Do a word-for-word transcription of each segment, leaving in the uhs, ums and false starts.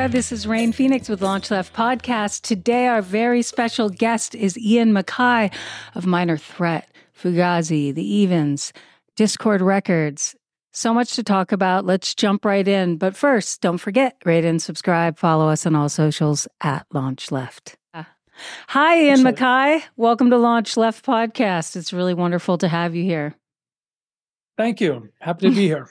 This is Rain Phoenix with Launch Left Podcast. Today, our very special guest is Ian MacKaye of Minor Threat, Fugazi, The Evens, Dischord Records. So much to talk about. Let's jump right in. But first, don't forget, rate and subscribe. Follow us on all socials at Launch Left. Hi, Ian Excellent. MacKaye. Welcome to Launch Left Podcast. It's really wonderful to have you here. Thank you. Happy to be here.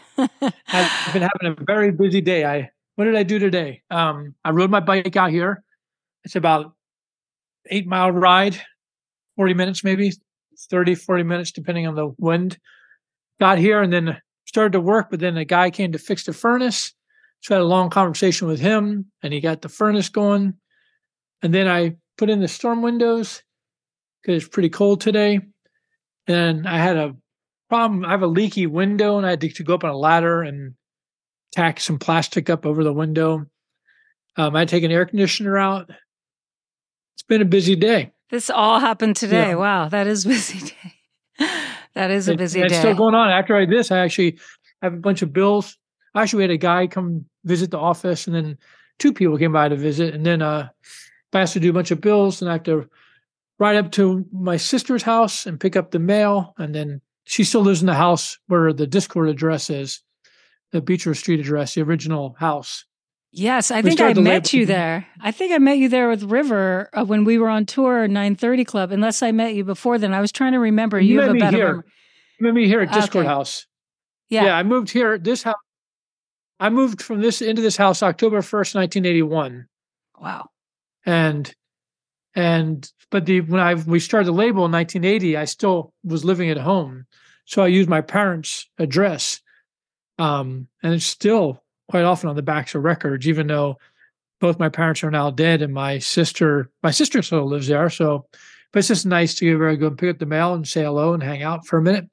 I've been having a very busy day. I what did I do today? Um, I rode my bike out here. It's about eight mile ride, forty minutes maybe, thirty, forty minutes depending on the wind. Got here and then started to work, but then a guy came to fix the furnace. So I had a long conversation with him and he got the furnace going. And then I put in the storm windows because it's pretty cold today. And I had a problem. I have a leaky window and I had to, to go up on a ladder and tack some plastic up over the window. Um, I had to take an air conditioner out. It's been a busy day. This all happened today. Yeah. Wow, that is a busy day. That is a It- busy and day. It's still going on. After I did this, I actually have a bunch of bills. Actually, we had a guy come visit the office and then two people came by to visit. And then uh, I have to do a bunch of bills and I have to ride up to my sister's house and pick up the mail. And then she still lives in the house where the Dischord address is, the Beecher Street address, the original house. Yes, I We think I started to met label- you there. I think I met you there with River uh, when we were on tour, nine thirty Club, unless I met you before then. I was trying to remember. You, You have met a me better here. memory. You met me here at Dischord Okay. House. Yeah. Yeah, I moved here. This house. I moved from this into this house October first, nineteen eighty-one. Wow. And and but the when I we started the label in nineteen eighty, I still was living at home, so I used my parents' address, um, and it's still quite often on the backs of records, even though both my parents are now dead, and my sister my sister still lives there. So, but it's just nice to give her a go and pick up the mail and say hello and hang out for a minute.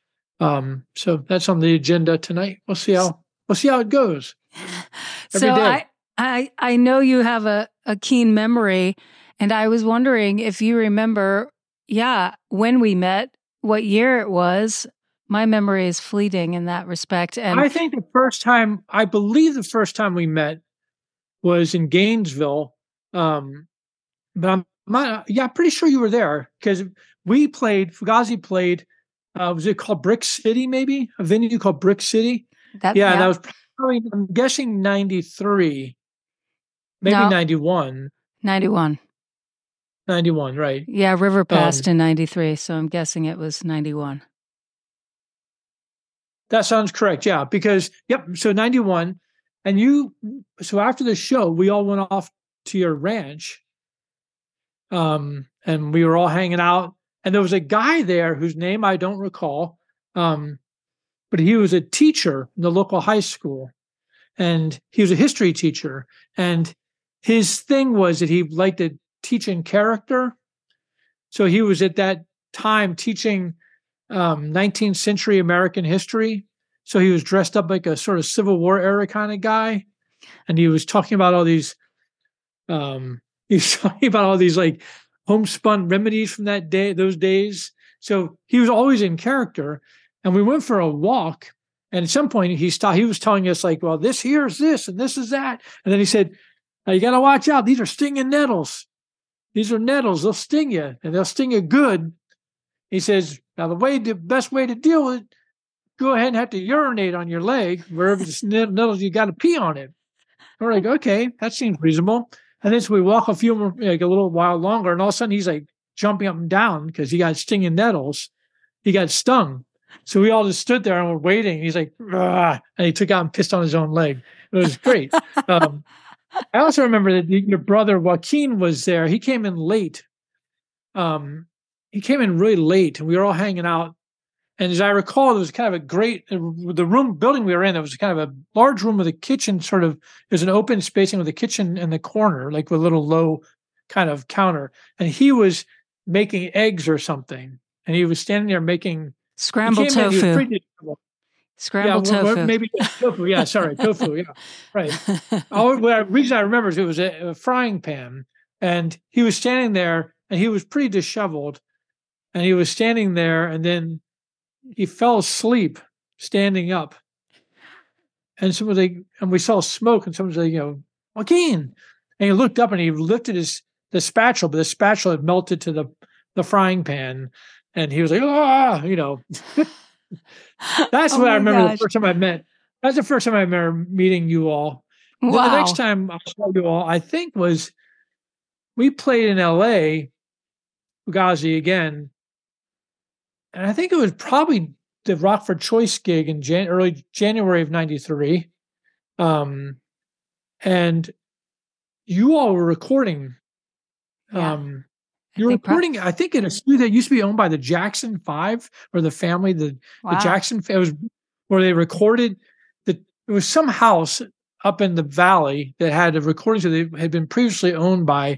Um, so that's on the agenda tonight. We'll see how we'll see how it goes. Every So day. I, I, I know you have a, a keen memory, and I was wondering if you remember, yeah, when we met, what year it was. My memory is fleeting in that respect. And I think the first time, I believe the first time we met was in Gainesville. Um, but I'm not, yeah, I'm pretty sure you were there because we played, Fugazi played, uh, was it called Brick City, maybe? A venue called Brick City? that, Yeah, that was probably, I'm guessing ninety-three, maybe No. ninety-one. ninety-one. ninety-one, right. Yeah, River passed Um, in ninety-three, so I'm guessing it was ninety-one. That sounds correct. Yeah, because yep. So ninety-one, and you. So after the show, we all went off to your ranch, um, and we were all hanging out. And there was a guy there whose name I don't recall, um, but he was a teacher in the local high school, and he was a history teacher. And his thing was that he liked to teach in character. So he was at that time teaching um, nineteenth century American history. So he was dressed up like a sort of Civil War era kind of guy. And he was talking about all these, um, he was talking about all these like homespun remedies from that day, those days. So he was always in character. And we went for a walk. And at some point he stopped, he was telling us like, well, this here is this and this is that. And then he said, now you got to watch out. These are stinging nettles. These are nettles. They'll sting you and they'll sting you good. He says, now the way, the best way to deal with it, go ahead and have to urinate on your leg. Wherever the nettles, you got to pee on it. We're like, okay, that seems reasonable. And then so we walk a few more, like a little while longer, and all of a sudden he's like jumping up and down because he got stinging nettles. He got stung. So we all just stood there and we're waiting. He's like, "Ugh," and he took out and pissed on his own leg. It was great. um, I also remember that your brother Joaquin was there. He came in late. Um, he came in really late, and we were all hanging out. And as I recall, there was kind of a great, the room building we were in, there was kind of a large room with a kitchen sort of, there's an open spacing with a kitchen in the corner, like with a little low kind of counter. And he was making eggs or something. And he was standing there making Scrambled he came in, he was tofu. pretty- Scrambled yeah, well, tofu. maybe tofu. Yeah, sorry, tofu. Yeah, right. All, the reason I remember is it was a, a frying pan, and he was standing there, and he was pretty disheveled, and he was standing there, and then he fell asleep standing up, and someone like, and we saw smoke, and someone was like, you know, Joaquin. And he looked up and he lifted his the spatula, but the spatula had melted to the, the frying pan. And he was like, ah, you know. That's Oh what I my remember the gosh. first time I met. That's the first time I remember meeting you all. Then the Wow. next time I saw you all, I think was we played in L A, Fugazi again. And I think it was probably the Rockford Choice gig in Jan- early January of ninety-three. Um, and you all were recording. Yeah. Um, I you were think pro- recording, I think, in a studio that used to be owned by the Jackson Five or the family, the, the Wow. Jackson, it was where they recorded the, it was some house up in the valley that had a recording studio that had been previously owned by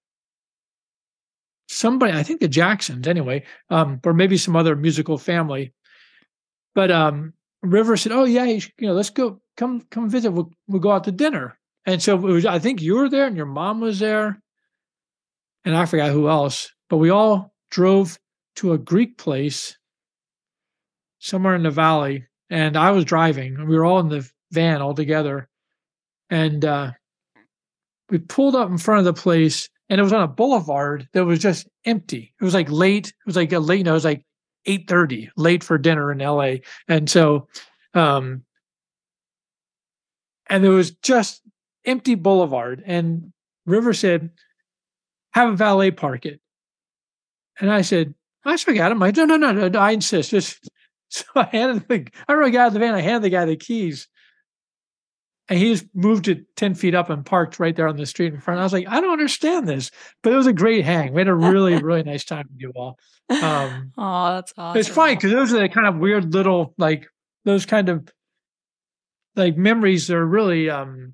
somebody, I think the Jacksons anyway, um, or maybe some other musical family. But um, River said, "Oh yeah, you, should, you know, let's go, come, come visit. We'll, we'll go out to dinner." And so it was, I think you were there, and your mom was there, and I forgot who else. But we all drove to a Greek place somewhere in the valley, and I was driving, and we were all in the van all together, and uh, we pulled up in front of the place, and it was on a boulevard that was just empty. It was like late. It was like a late. No, it was like eight thirty, late for dinner in L A, and so. Um, And there was just empty boulevard. And River said, have a valet park it. And I said, I forgot him. I no, no, no, no, I insist. Just so I handed the I really got out of the van, I handed the guy the keys. And he just moved it ten feet up and parked right there on the street in front. I was like, I don't understand this. But it was a great hang. We had a really, really nice time with you all. Um, oh, that's awesome. It's funny because those are the kind of weird little, like, those kind of like memories that are really um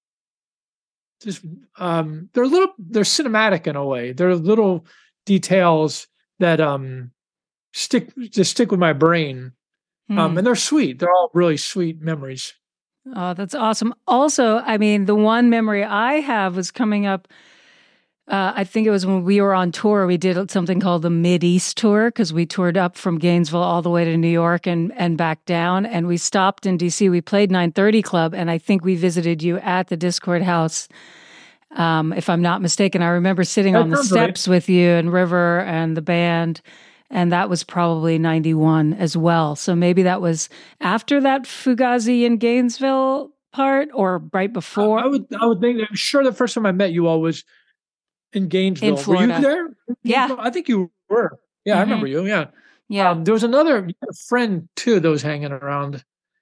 just um they're a little they're cinematic in a way. They're little details that um stick just stick with my brain. Hmm. Um and they're sweet. They're all really sweet memories. Oh, that's awesome. Also, I mean, the one memory I have was coming up. Uh, I think it was when we were on tour. We did something called the Mid-East Tour because we toured up from Gainesville all the way to New York and and back down. And we stopped in D C. We played nine thirty Club, and I think we visited you at the Discord House. Um, if I'm not mistaken, I remember sitting That on the sounds steps right. with you and River and the band. And that was probably ninety-one as well. So maybe that was after that Fugazi in Gainesville part or right I, before I would I would think I'm sure the first time I met you all was in Gainesville. in Were you Florida. there? Yeah. I think you were. Yeah, Mm-hmm. I remember you. Yeah. Yeah. Um, there was another you had a friend too that was hanging around.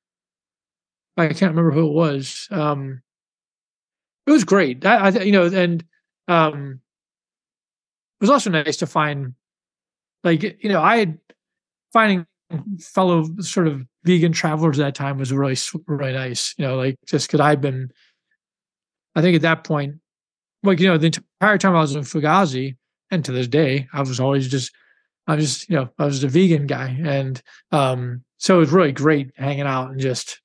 I can't remember who it was. Um, it was great. I, I you know, and um, it was also nice to find, like, you know, I had finding fellow sort of vegan travelers at that time was really, really nice. You know, like just because I'd been, I think at that point, like, you know, the entire time I was in Fugazi, and to this day, I was always just, I was just, you know, I was a vegan guy. And um, so it was really great hanging out and just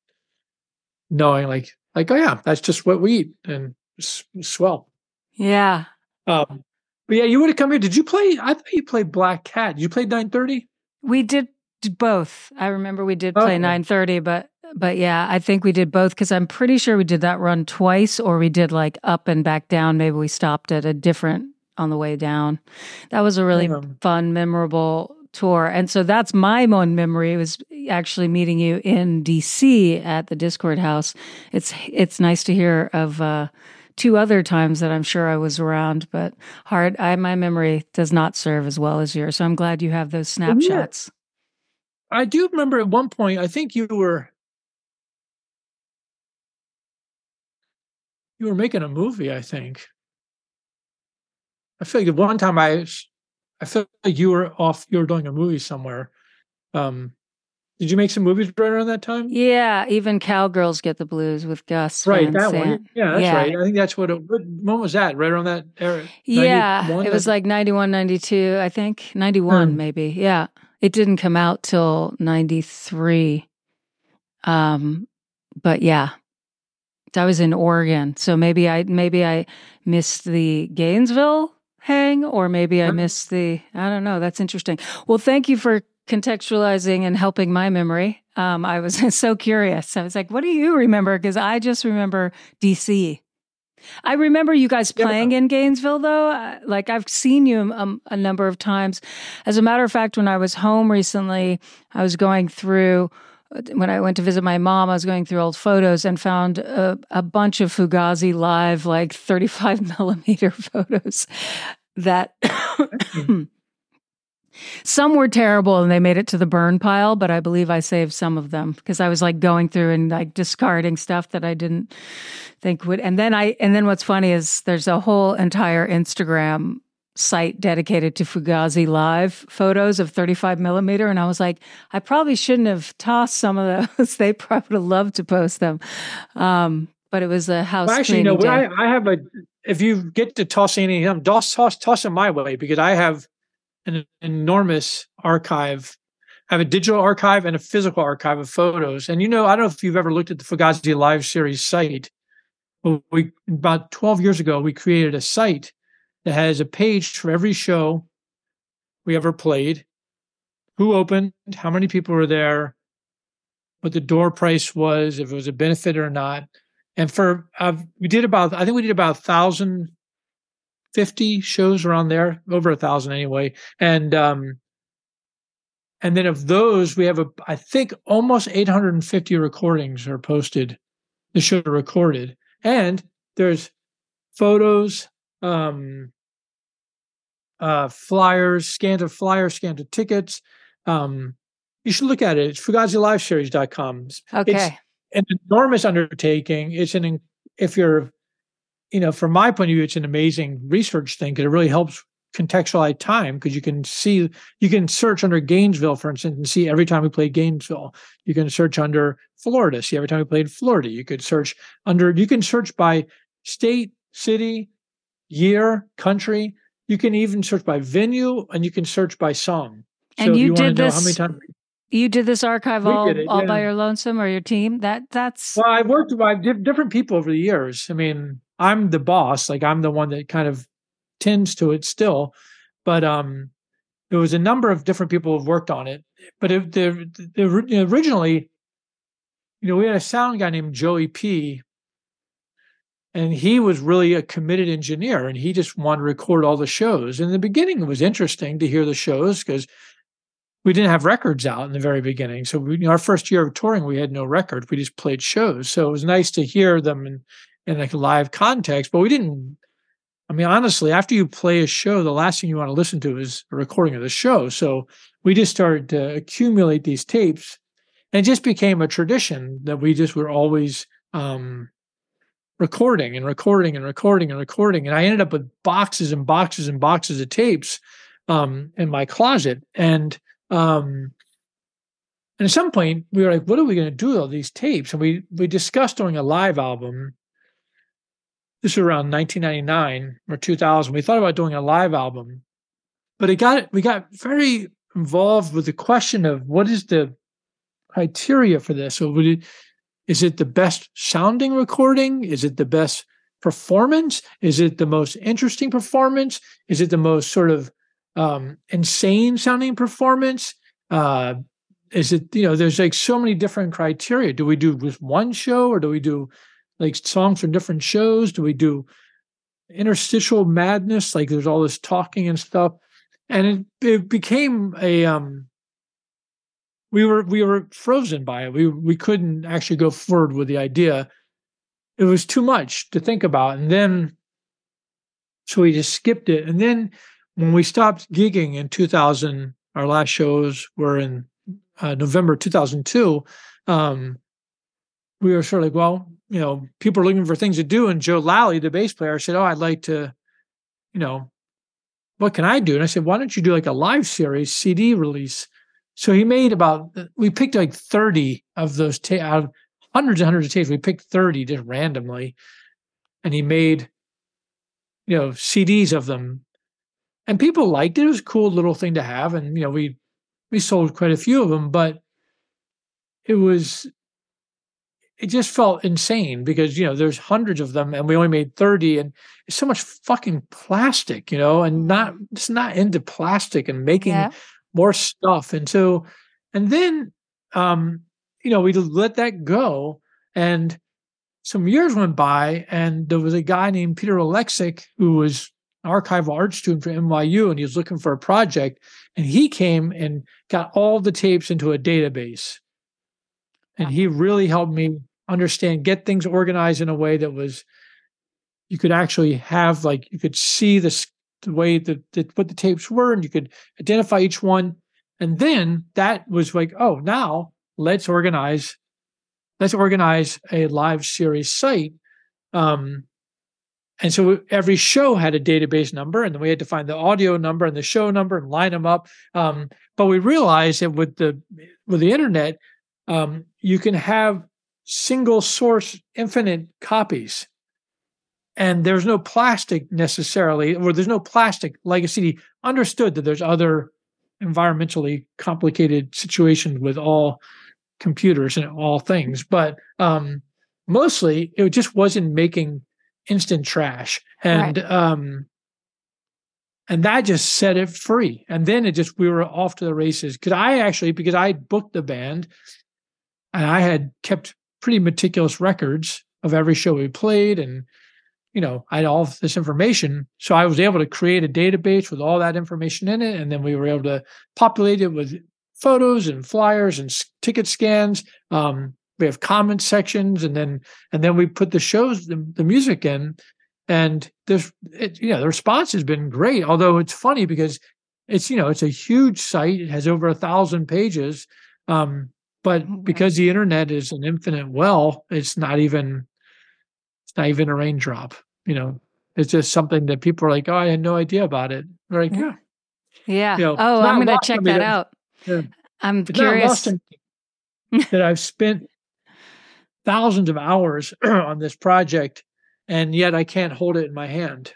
knowing like, like, oh yeah, that's just what we eat. And it's swell. Yeah. Um, but yeah, you would have come here. Did you play? I thought you played Black Cat. Did you play nine thirty? We did both. I remember we did play Okay. nine thirty, but but yeah, I think we did both because I'm pretty sure we did that run twice, or we did like up and back down. Maybe we stopped at a different on the way down. That was a really Um, fun, memorable tour. And so that's my one memory was actually meeting you in D C at the Discord House. It's it's nice to hear of uh, two other times that I'm sure I was around, but hard. I my memory does not serve as well as yours. So I'm glad you have those snapshots. I do remember at one point, I think you were you were making a movie, I think. I feel like at one time I I feel like you were off you were doing a movie somewhere. Um did you make some movies right around that time? Yeah, even Cowgirls Get the Blues with Gus Right, Van that Sant. one. Yeah, that's Yeah. right. I think that's what it what, when was that? Right around that era? Yeah, ninety-one? it was like ninety-one, ninety-two, I think. ninety-one, Hmm. maybe. Yeah. It didn't come out till ninety-three. Um, but yeah, I was in Oregon. So maybe I maybe I missed the Gainesville hang, or maybe I Huh? missed the, I don't know. That's interesting. Well, thank you for contextualizing and helping my memory. Um, I was so curious. I was like, what do you remember? Because I just remember D C. I remember you guys playing Yeah. in Gainesville, though. Uh, Like, I've seen you um, a number of times. As a matter of fact, when I was home recently, I was going through, when I went to visit my mom, I was going through old photos and found a, a bunch of Fugazi live, like thirty-five millimeter photos that some were terrible and they made it to the burn pile, but I believe I saved some of them because I was like going through and like discarding stuff that I didn't think would. And then I, and then what's funny is there's a whole entire Instagram site dedicated to Fugazi live photos of thirty-five millimeter. And I was like, I probably shouldn't have tossed some of those. They probably would have loved to post them. Um, but it was a house Well, actually, cleaning no, day. I, I have a, if you get to toss any of them, toss, toss, toss them my way because I have an enormous archive. I have a digital archive and a physical archive of photos. And, you know, I don't know if you've ever looked at the Fugazi Live series site. But we, about twelve years ago, we created a site that has a page for every show we ever played, who opened, how many people were there, what the door price was, if it was a benefit or not. And for, uh, we did about, I think we did about one thousand fifty shows around there, over a thousand anyway. And, um, and then of those, we have a, I think almost eight hundred fifty recordings are posted, the show recorded. And there's photos, um, uh, flyers, scans of flyers, scans of tickets. Um, you should look at it. It's Fugazi Live Series dot com. Okay. It's an enormous undertaking. It's an, if you're, you know, from my point of view, it's an amazing research thing because it really helps contextualize time because you can see, you can search under Gainesville, for instance, and see every time we played Gainesville. You can search under Florida, see every time we played Florida. You could search under, you can search by state, city, year, country. You can even search by venue and you can search by song. And so if you, you did want to know this, how many times you did this archive We all, did it, all yeah. by your lonesome or your team? That that's Well, I've worked with di- different people over the years. I mean, I'm the boss, like I'm the one that kind of tends to it still. But um, there was a number of different people who've worked on it. But it, the, the, originally, you know, we had a sound guy named Joey P. And he was really a committed engineer, and he just wanted to record all the shows. In the beginning, it was interesting to hear the shows because we didn't have records out in the very beginning. So we, you know, our first year of touring, we had no record. We just played shows. So it was nice to hear them in, in like a live context. But we didn't, I mean, honestly, after you play a show, the last thing you want to listen to is a recording of the show. So we just started to accumulate these tapes. And it just became a tradition that we just were always um, recording and recording and recording and recording. And I ended up with boxes and boxes and boxes of tapes um, in my closet. And Um, and at some point we were like, what are we going to do with all these tapes? And we, we discussed doing a live album. This was around nineteen ninety-nine or two thousand. We thought about doing a live album, but it got, we got very involved with the question of what is the criteria for this? So would it, is it the best sounding recording? Is it the best performance? Is it the most interesting performance? Is it the most sort of um, insane sounding performance? Uh, is it, you know, there's like so many different criteria. Do we do with one show or do we do like songs from different shows? Do we do interstitial madness? Like there's all this talking and stuff. And it, it became a, um, we were, we were frozen by it. We, we couldn't actually go forward with the idea. It was too much to think about. And then, so we just skipped it. And then when we stopped gigging in two thousand, our last shows were in uh, November two thousand two, um, we were sort of like, well, you know, people are looking for things to do. And Joe Lally, the bass player, said, oh, I'd like to, you know, what can I do? And I said, why don't you do like a live series C D release? So he made about, we picked like thirty of those, ta- out of hundreds and hundreds of tapes. We picked thirty just randomly. And he made, you know, C Ds of them. And people liked it. It was a cool little thing to have. And, you know, we, we sold quite a few of them, but it was, it just felt insane because, you know, there's hundreds of them and we only made thirty and it's so much fucking plastic, you know, and not, just not into plastic and making Yeah. more stuff. And so, and then, um, you know, we let that go. And some years went by, and there was a guy named Peter Alexic who was an archival art student from N Y U, and he was looking for a project, and he came and got all the tapes into a database. And he really helped me understand, get things organized in a way that was, you could actually have, like, you could see this, the way that, that what the tapes were, and you could identify each one. And then that was like, oh, now let's organize, let's organize a live series site. Um, and so every show had a database number, and then we had to find the audio number and the show number and line them up. Um, but we realized that with the with the internet, um, you can have single source, infinite copies. And there's no plastic necessarily, or there's no plastic like a C D. Understood that there's other environmentally complicated situations with all computers and all things, but um, mostly it just wasn't making instant trash, and right. um, and that just set it free. And then it just we were off to the races. Because I actually, because I booked the band, and I had kept pretty meticulous records of every show we played, and you know, I had all of this information. So I was able to create a database with all that information in it. And then we were able to populate it with photos and flyers and s- ticket scans. Um, we have comment sections, and then, and then we put the shows, the, the music in, and there's, it, you know, the response has been great. Although it's funny because it's, you know, it's a huge site. It has over a thousand pages. Um, but because the internet is an infinite well, it's not even, it's not even a raindrop. You know, it's just something that people are like, oh, I had no idea about it. They're like, yeah. Yeah. You know, oh, I'm going to check that that, out. Yeah. I'm it's curious. Not lost that I've spent thousands of hours on this project, and yet I can't hold it in my hand.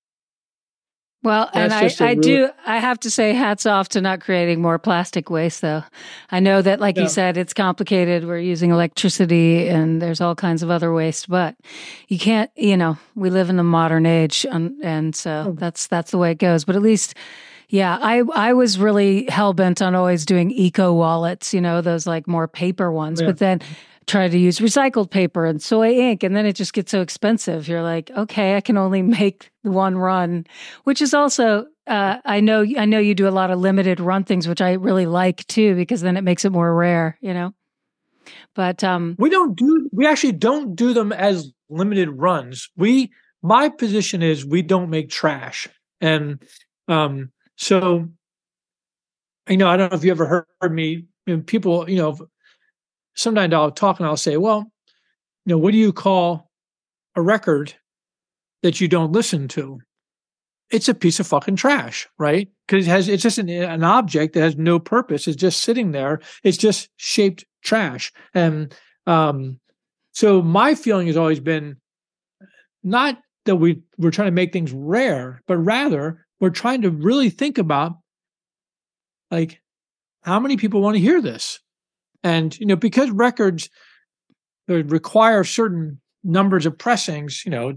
Well, That's and I, I really- do, I have to say hats off to not creating more plastic waste, though. I know that, like Yeah. you said, it's complicated. We're using electricity and there's all kinds of other waste, but you can't, you know, we live in a modern age, and, and so Oh. that's that's the way it goes. But at least, yeah, I, I was really hell-bent on always doing eco wallets, you know, those like more paper ones, Yeah. but then try to use recycled paper and soy ink, and then it just gets so expensive. You're like, okay, I can only make one run, which is also, uh, I know, I know you do a lot of limited run things, which I really like too, because then it makes it more rare, you know. But um, we don't do, we actually don't do them as limited runs. We, my position is we don't make trash, and um, so, you know, I don't know if you ever heard, heard me. You know, people, you know. Sometimes I'll talk and I'll say, well, you know, what do you call a record that you don't listen to? It's a piece of fucking trash, right? Because it has, it's just an, an object that has no purpose. It's just sitting there. It's just shaped trash. And um, so my feeling has always been not that we, we're trying to make things rare, but rather we're trying to really think about, like, how many people want to hear this? And, you know, because records require certain numbers of pressings, you know,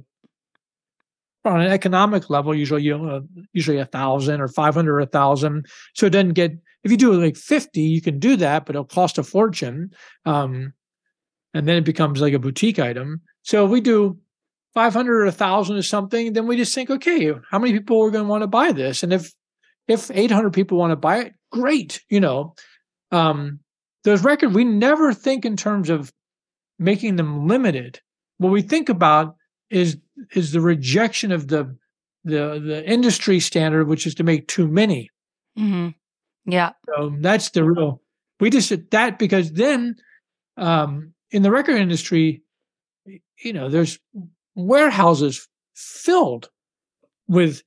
on an economic level, usually, you know, uh, usually a thousand or five hundred or a thousand. So it doesn't get, if you do like fifty, you can do that, but it'll cost a fortune. Um, and then it becomes like a boutique item. So if we do five hundred or a thousand or something, then we just think, okay, how many people are going to want to buy this? And if, if eight hundred people want to buy it, great, you know. Um, Those records, we never think in terms of making them limited. What we think about is is the rejection of the the the industry standard, which is to make too many. mm-hmm. Yeah, So that's the real. We just that because then um, in the record industry, you know, there's warehouses filled with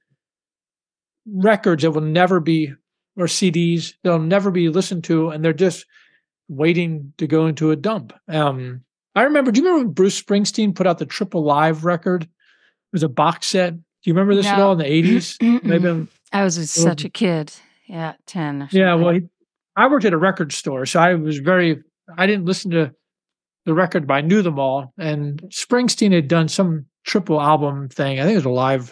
records that will never be, or C Ds they'll never be listened to, and they're just waiting to go into a dump. Um, I remember, do you remember when Bruce Springsteen put out the Triple Live record? It was a box set. Do you remember this no. at all in the eighties? Maybe I was such a kid. Yeah, ten. Or yeah, well, he, I worked at a record store, so I was very, I didn't listen to the record, but I knew them all. And Springsteen had done some triple album thing. I think it was a live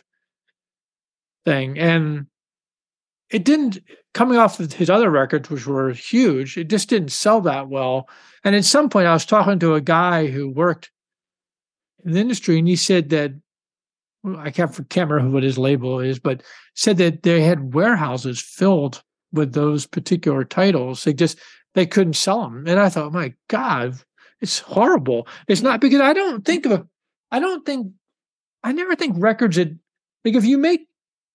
thing. And it didn't, coming off of his other records, which were huge, it just didn't sell that well. And at some point, I was talking to a guy who worked in the industry, and he said that, well, I can't, can't remember what his label is, but said that they had warehouses filled with those particular titles. They just, they couldn't sell them. And I thought, my God, it's horrible. It's not, because I don't think of a, I don't think, I never think records had, like if you make,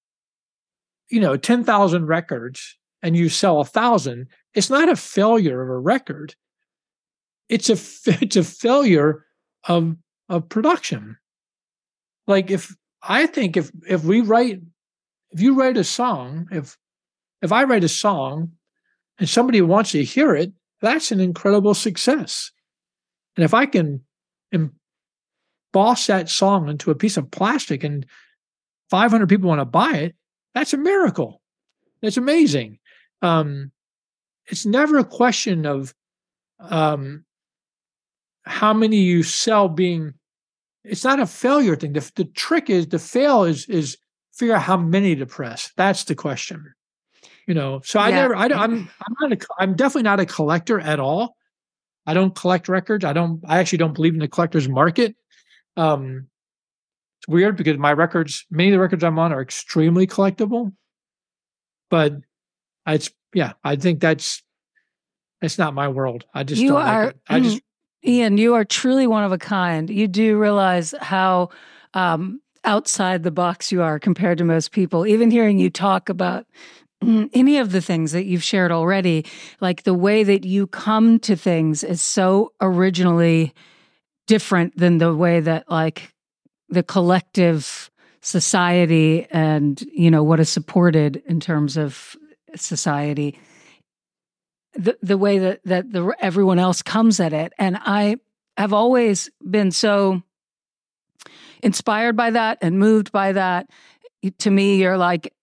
you know, ten thousand records and you sell a thousand, it's not a failure of a record. It's a, it's a failure of, of production. Like if, I think if, if we write, if you write a song, if, if I write a song and somebody wants to hear it, that's an incredible success. And if I can emboss that song into a piece of plastic and five hundred people want to buy it, that's a miracle. It's amazing. Um, it's never a question of um, how many you sell being, it's not a failure thing. The, the trick is, the fail is, is figure out how many to press. That's the question. You know, so I yeah. never, I don't, I'm, I'm not a, I'm definitely not a collector at all. I don't collect records. I don't, I actually don't believe in the collector's market. Um, it's weird because my records, many of the records I'm on are extremely collectible, but it's, yeah, I think that's, it's not my world. I just you don't are, like it. I just, Ian, you are truly one of a kind. You do realize how um, outside the box you are compared to most people. Even hearing you talk about any of the things that you've shared already, like the way that you come to things is so originally different than the way that like the collective society and, you know, what is supported in terms of society. The the way that that the everyone else comes at it, and I have always been so inspired by that and moved by that. To me, you're like,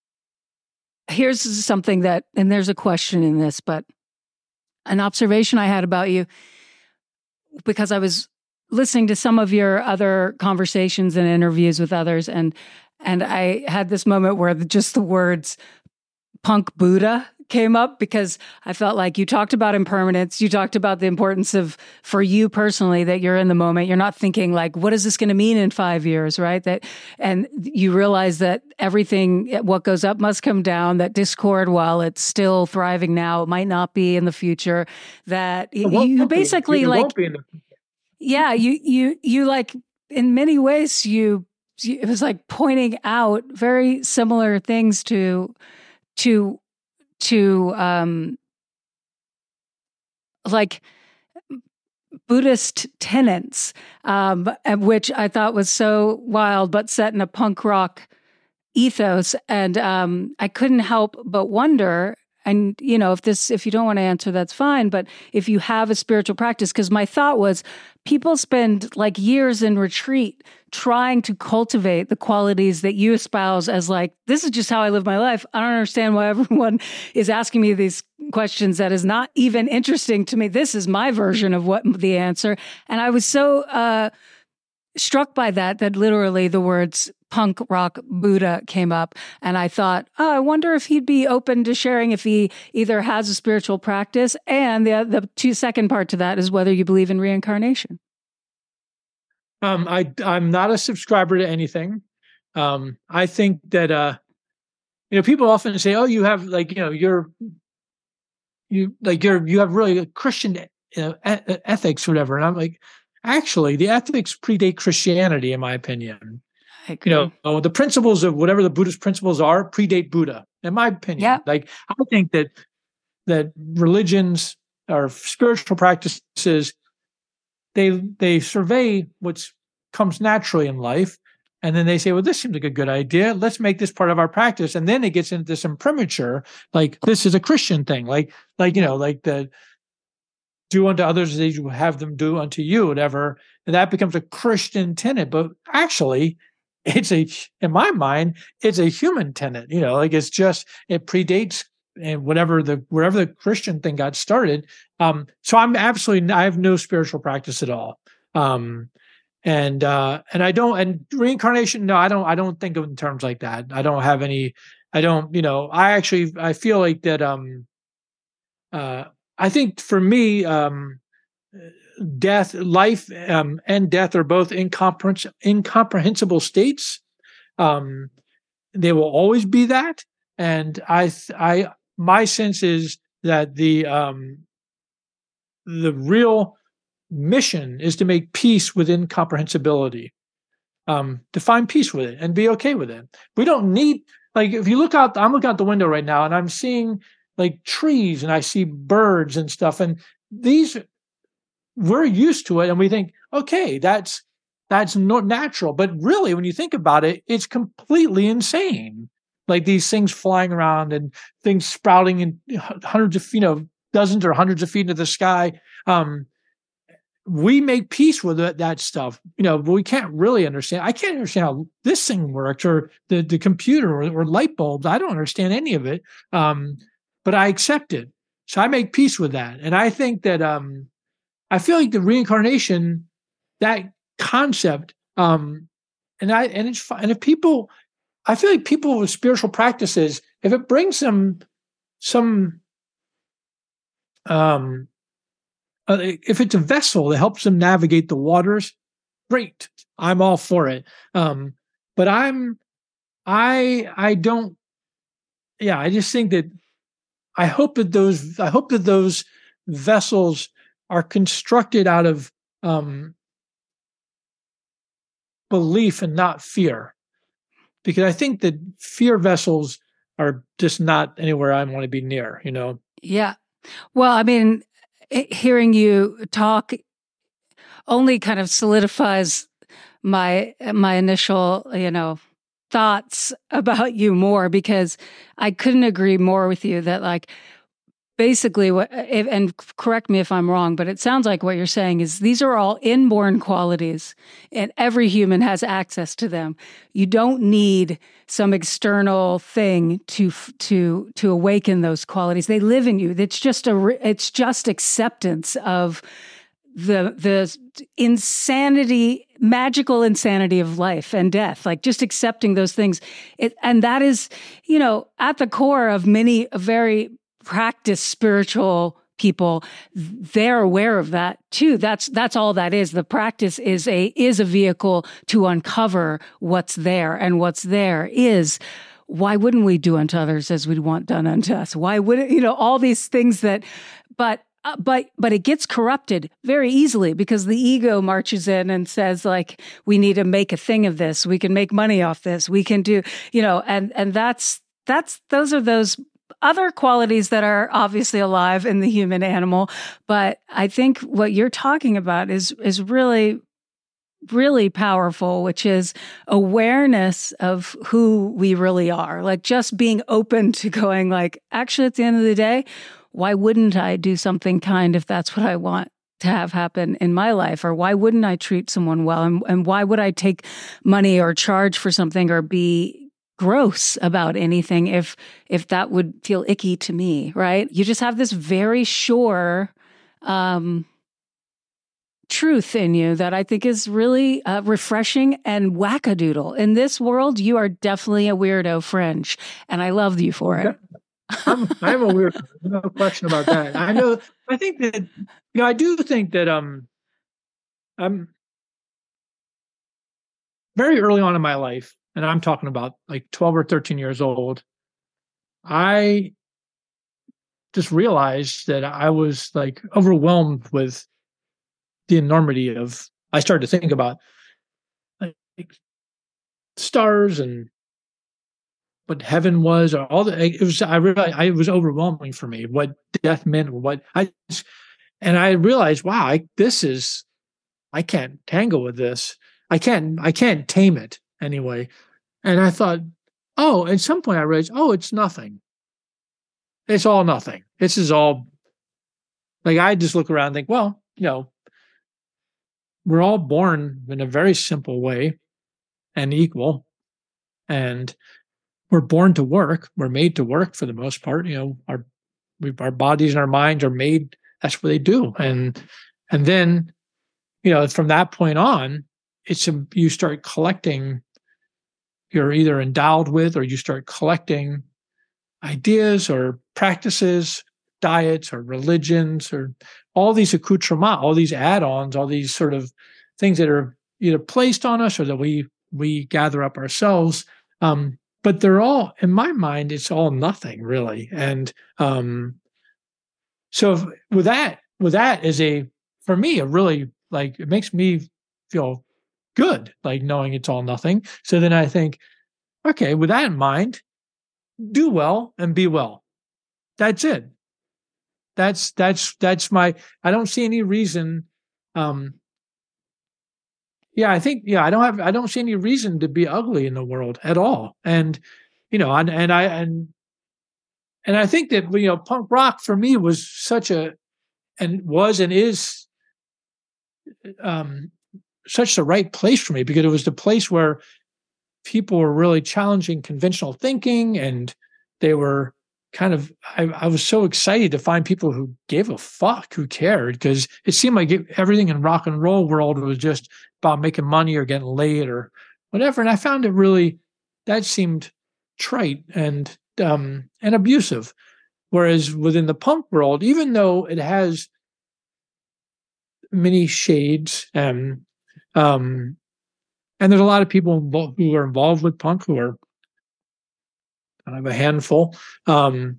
here's something that, and there's a question in this, but an observation I had about you, because I was listening to some of your other conversations and interviews with others, and and I had this moment where just the words punk Buddha came up, because I felt like you talked about impermanence. You talked about the importance of, for you personally, that you're in the moment. You're not thinking like, what is this going to mean in five years, right? That, and you realize that everything, what goes up must come down, that Discord, while it's still thriving now, it might not be in the future, that you, you basically like, yeah, you, you, you like, in many ways, you, you, it was like pointing out very similar things to, to, to um, like Buddhist tenets, um, which I thought was so wild, but set in a punk rock ethos. And um, I couldn't help but wonder, and, you know, if this, if you don't want to answer, that's fine. But if you have a spiritual practice, because my thought was people spend like years in retreat trying to cultivate the qualities that you espouse as like, this is just how I live my life. I don't understand why everyone is asking me these questions that is not even interesting to me. This is my version of what the answer. And I was so uh, struck by that, that literally the words punk rock Buddha came up. And I thought, oh, I wonder if he'd be open to sharing if he either has a spiritual practice. And the, the two second part to that is whether you believe in reincarnation. Um, I, I'm not a subscriber to anything. Um, I think that, uh, you know, people often say, oh, you have like, you know, you're, you like, you're, you have really a Christian you know, e- ethics, or whatever. And I'm like, actually, the ethics predate Christianity, in my opinion. You know, the principles of whatever the Buddhist principles are predate Buddha, in my opinion. Yeah. Like, I think that, that religions or spiritual practices, they they survey what comes naturally in life, and then they say, well, this seems like a good idea. Let's make this part of our practice. And then it gets into this imprimatur, like this is a Christian thing, like like you know, like the do unto others as you have them do unto you, whatever. And that becomes a Christian tenet. But actually, it's a, in my mind, it's a human tenet. You know, like it's just it predates and whatever the wherever the Christian thing got started. Um, so I'm absolutely I have no spiritual practice at all. Um, and uh, and I don't and reincarnation. No, I don't. I don't think of it in terms like that. I don't have any. I don't. You know, I actually I feel like that. Um, uh, I think for me, um, death, life, um, and death are both incomprehens- incomprehensible states. Um, they will always be that. And I, I, my sense is that the um, the real mission is to make peace with incomprehensibility, um, to find peace with it and be okay with it. We don't need, like, if you look out, I'm looking out the window right now and I'm seeing like trees and I see birds and stuff. And these, we're used to it and we think, okay, that's, that's not natural. But really, when you think about it, it's completely insane. Like these things flying around and things sprouting in hundreds of, you know, dozens or hundreds of feet into the sky. Um, we make peace with it, that stuff, you know, but we can't really understand. I can't understand how this thing works, or the, the computer, or, or light bulbs. I don't understand any of it. Um, but I accept it. So I make peace with that. And I think that, um, I feel like the reincarnation, that concept, um, and I, and it's fine. And if people, I feel like people with spiritual practices, if it brings them some, um, uh, if it's a vessel that helps them navigate the waters, great. I'm all for it. Um, but I'm, I, I don't, yeah, I just think that I hope that those, I hope that those vessels are constructed out of um, belief and not fear. Because I think that fear vessels are just not anywhere I want to be near, you know? Yeah. Well, I mean, hearing you talk only kind of solidifies my my initial, you know, thoughts about you more, because I couldn't agree more with you that, like, basically what, if, and correct me if I'm wrong, but it sounds like what you're saying is these are all inborn qualities and every human has access to them. You don't need some external thing to to to awaken those qualities. They live in you. It's just a it's just acceptance of the the insanity, magical insanity of life and death, like just accepting those things. It, and that is, you know, at the core of many very practice spiritual people. They're aware of that too. That's that's all that is. The practice is a is a vehicle to uncover what's there, and what's there is, why wouldn't we do unto others as we'd want done unto us? Why wouldn't, you know, all these things that, but Uh, but but it gets corrupted very easily because the ego marches in and says, like, we need to make a thing of this. We can make money off this. We can do, you know, and and that's that's those are those other qualities that are obviously alive in the human animal. But I think what you're talking about is is really, really powerful, which is awareness of who we really are. Like just being open to going, like, actually, at the end of the day, why wouldn't I do something kind if that's what I want to have happen in my life? Or why wouldn't I treat someone well? And, and why would I take money or charge for something or be gross about anything if if that would feel icky to me, right? You just have this very sure um, truth in you that I think is really uh, refreshing and wackadoodle. In this world, you are definitely a weirdo fringe, and I love you for it. I'm, I'm a weird, no question about that. I know, I think that, you know, I do think that um, I'm very early on in my life, and I'm talking about like twelve or thirteen years old, I just realized that I was like overwhelmed with the enormity of, I started to think about like stars and what heaven was, or all the, it was, I realized I, it was overwhelming for me, what death meant, what I, and I realized, wow, I, this is, I can't tangle with this. I can't, I can't tame it anyway. And I thought, oh, at some point I realized, oh, it's nothing. It's all nothing. This is all, like, I just look around and think, well, you know, we're all born in a very simple way and equal. And we're born to work. We're made to work for the most part. You know, our we, our bodies and our minds are made. That's what they do. And and then, you know, from that point on, it's a, you start collecting. You're either endowed with, or you start collecting ideas or practices diets or religions or all these accoutrements, all these add-ons, all these sort of things that are either placed on us or that we we gather up ourselves. Um, but they're all, in my mind, it's all nothing really. And um, so if, with that, with that is a, for me, a really, like, it makes me feel good, like knowing it's all nothing. So then I think, okay, with that in mind, do well and be well. That's it. That's, that's, that's my, I don't see any reason. Um, yeah, I think, yeah, I don't have, I don't see any reason to be ugly in the world at all. And, you know, and, and I, and, and I think that, you know, punk rock for me was such a, and was and is um, such the right place for me, because it was the place where people were really challenging conventional thinking, and they were kind of, I, I was so excited to find people who gave a fuck, who cared, because it seemed like it, everything in rock and roll world was just about making money or getting laid or whatever. And I found it really, that seemed trite and um, and abusive. Whereas within the punk world, even though it has many shades, and um, and there's a lot of people invo- who are involved with punk who are kind of a handful. Um,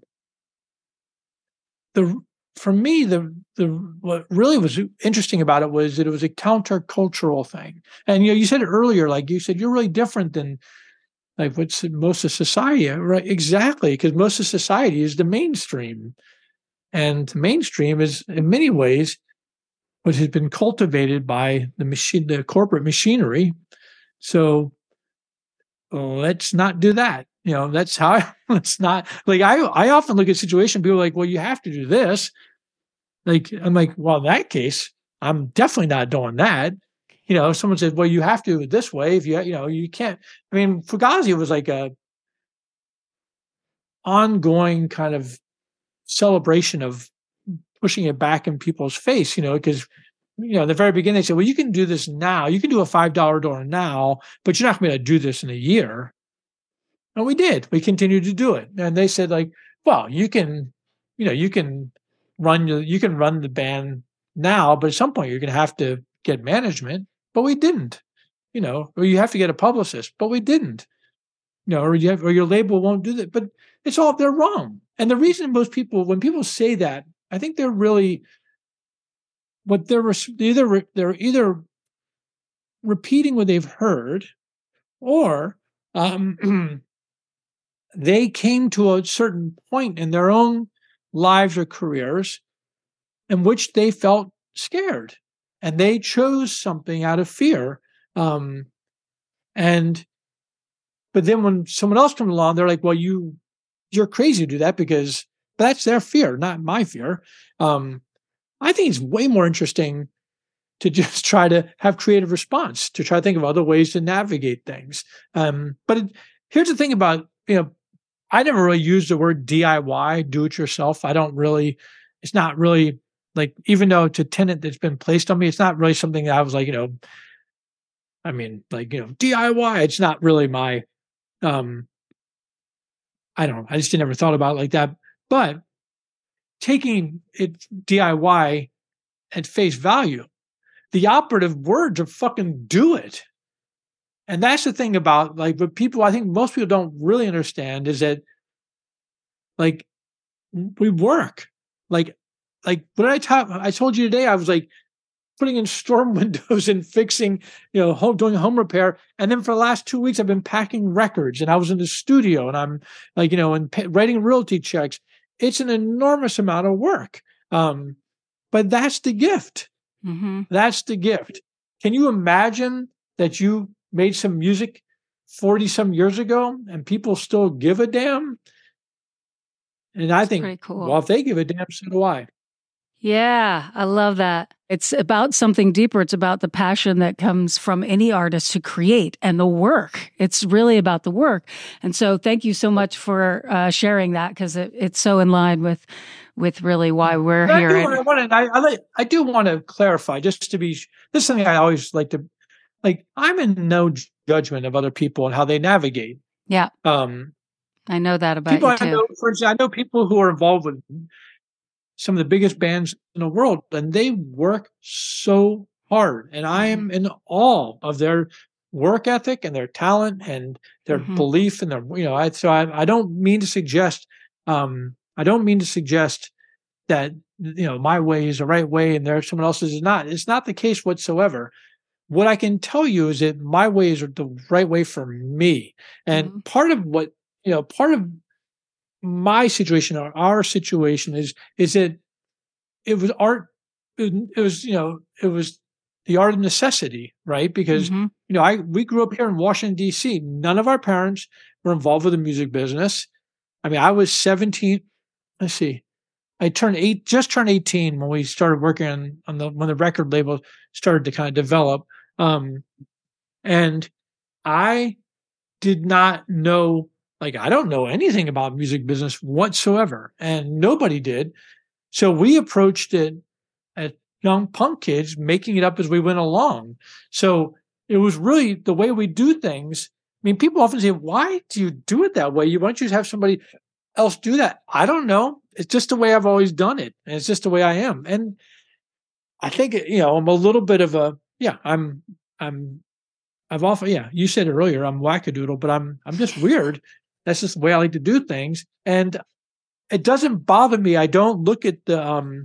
the for me, the the what really was interesting about it was that it was a countercultural thing. And you know, you said it earlier, like you said, you're really different than like what's most of society, right? Exactly, because most of society is the mainstream, and the mainstream is in many ways what has been cultivated by the machine, the corporate machinery. So let's not do that. You know, that's how I, let's not, like, I, I often look at situations, people are like, well, you have to do this. Like, I'm like, well, in that case, I'm definitely not doing that. You know, someone said, well, you have to do it this way. If you, you know, you can't, I mean, Fugazi was like a ongoing kind of celebration of pushing it back in people's face, you know, because, you know, at the very beginning, they said, well, you can do this now. You can do a five dollar door now, but you're not going to be able to do this in a year. And we did. We continued to do it. And they said, like, well, you can, you know, you can run your, you can run the band now, but at some point you're going to have to get management. But we didn't, you know, or you have to get a publicist, but we didn't, you know, or you have, or your label won't do that. But it's all, they're wrong. And the reason most people, when people say that, I think they're really, what they're either, they're either repeating what they've heard, or um, they came to a certain point in their own lives or careers in which they felt scared, and they chose something out of fear. Um, and, but then when someone else comes along, they're like, well, you, you're crazy to do that, because that's their fear, not my fear. Um, I think it's way more interesting to just try to have creative response, to try to think of other ways to navigate things. Um, but it, here's the thing about, you know, I never really used the word D I Y, do it yourself. I don't really, it's not really like, even though it's a tenet that's been placed on me, it's not really something that I was like, you know, I mean, like, you know, D I Y, it's not really my, um, I don't know. I just never thought about it like that. But taking it D I Y at face value, the operative words are fucking do it. And that's the thing about, like, what people, I think most people don't really understand is that, like, we work. Like, like what did I tell, I told you today, I was like putting in storm windows and fixing, you know, home, doing home repair. And then for the last two weeks, I've been packing records, and I was in the studio, and I'm like, you know, and pay, writing royalty checks. It's an enormous amount of work. Um, but that's the gift. Mm-hmm. That's the gift. Can you imagine that you made some music forty some years ago and people still give a damn? And I That's think, cool. Well, if they give a damn, so do I. Yeah, I love that. It's about something deeper. It's about the passion that comes from any artist to create, and the work. It's really about the work. And so thank you so much for uh, sharing that, because it, it's so in line with with really why we're but here. I do, and, I, want to, I, I, I do want to clarify, just to be, this is something I always like to, like, I'm in no judgment of other people and how they navigate. Yeah. Um, I know that about people you too. I know, for instance, I know people who are involved with some of the biggest bands in the world, and they work so hard. And I am in awe of their work ethic and their talent and their Mhm. belief and their, you know, I, so I, I don't mean to suggest, um, I don't mean to suggest that, you know, my way is the right way and there someone else's is not. It's not the case whatsoever. What I can tell you is that my way is the right way for me. And Mhm. part of what, you know, part of my situation or our situation is, is that it was art. It, it was, you know, it was the art of necessity, right? Because, Mhm. you know, I, we grew up here in Washington, D C. None of our parents were involved with the music business. I mean, I was seventeen. Let's see. I turned eight, just turned eighteen when we started working on, on the, when the record label started to kind of develop. Um, and I did not know, like, I don't know anything about music business whatsoever. And nobody did. So we approached it as young punk kids, making it up as we went along. So it was really the way we do things. I mean, people often say, why do you do it that way? You, why don't you just have somebody else do that? I don't know. It's just the way I've always done it. And it's just the way I am. And I think, you know, I'm a little bit of a, yeah, I'm, I'm, I've often, yeah, you said it earlier, I'm wackadoodle, but I'm, I'm just weird. That's just the way I like to do things. And it doesn't bother me. I don't look at the, um,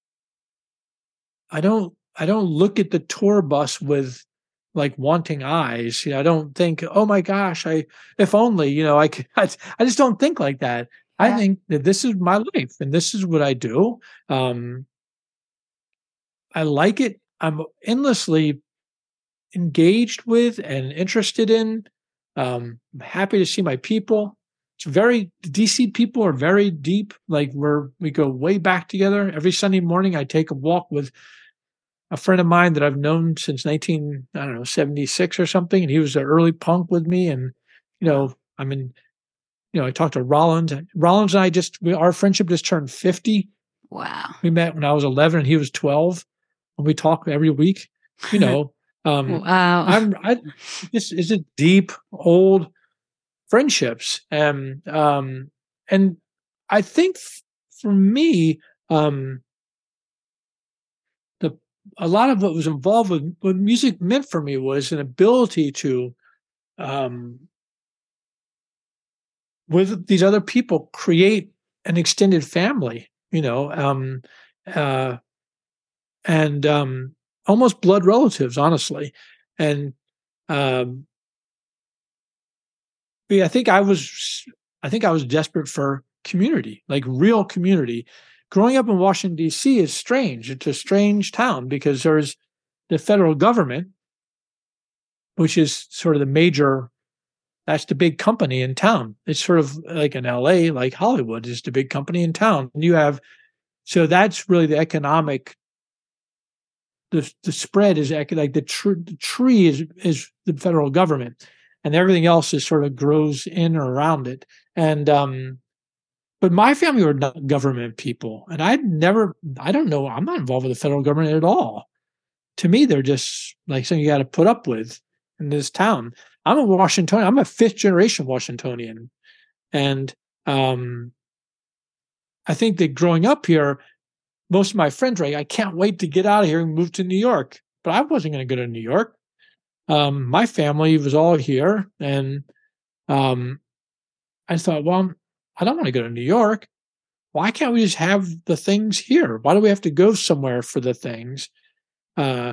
I don't, I don't look at the tour bus with like wanting eyes. You know, I don't think, oh my gosh, I, if only, you know, I could, I, I just don't think like that. I Yeah. think that this is my life and this is what I do. Um, I like it. I'm endlessly engaged with and interested in. Um, I'm happy to see my people. It's very, the D C people are very deep. Like we're, we go way back together. Every Sunday morning, I take a walk with a friend of mine that I've known since nineteen, I don't know, seventy-six or something. And he was an early punk with me. And, you know, I mean, you know, I talked to Rollins. Rollins and I just, we, our friendship just turned fifty. Wow. We met when I was eleven and he was twelve. And we talk every week, you know. Um, Wow. I'm, I, this is a deep, old friendships. And, um, and I think f- for me, um, the, a lot of what was involved with what music meant for me was an ability to, um, with these other people, create an extended family, you know, um, uh, and, um, almost blood relatives, honestly. And, um, yeah, I think I was, I think I was desperate for community, like real community. Growing up in Washington, D C is strange. It's a strange town because there's the federal government, which is sort of the major, that's the big company in town. It's sort of like in L A, like Hollywood is the big company in town. And you have, so that's really the economic, the, the spread is ec- like the, tr- the tree is, is the federal government. And everything else is sort of grows in or around it. And, um, but my family were not government people. And I'd never, I don't know, I'm not involved with the federal government at all. To me, they're just like something you got to put up with in this town. I'm a Washingtonian. I'm a fifth generation Washingtonian. And, um, I think that growing up here, most of my friends were like, I can't wait to get out of here and move to New York. But I wasn't going to go to New York. Um, my family was all here. And, um, I thought, well, I don't want to go to New York. Why can't we just have the things here? Why do we have to go somewhere for the things? Uh,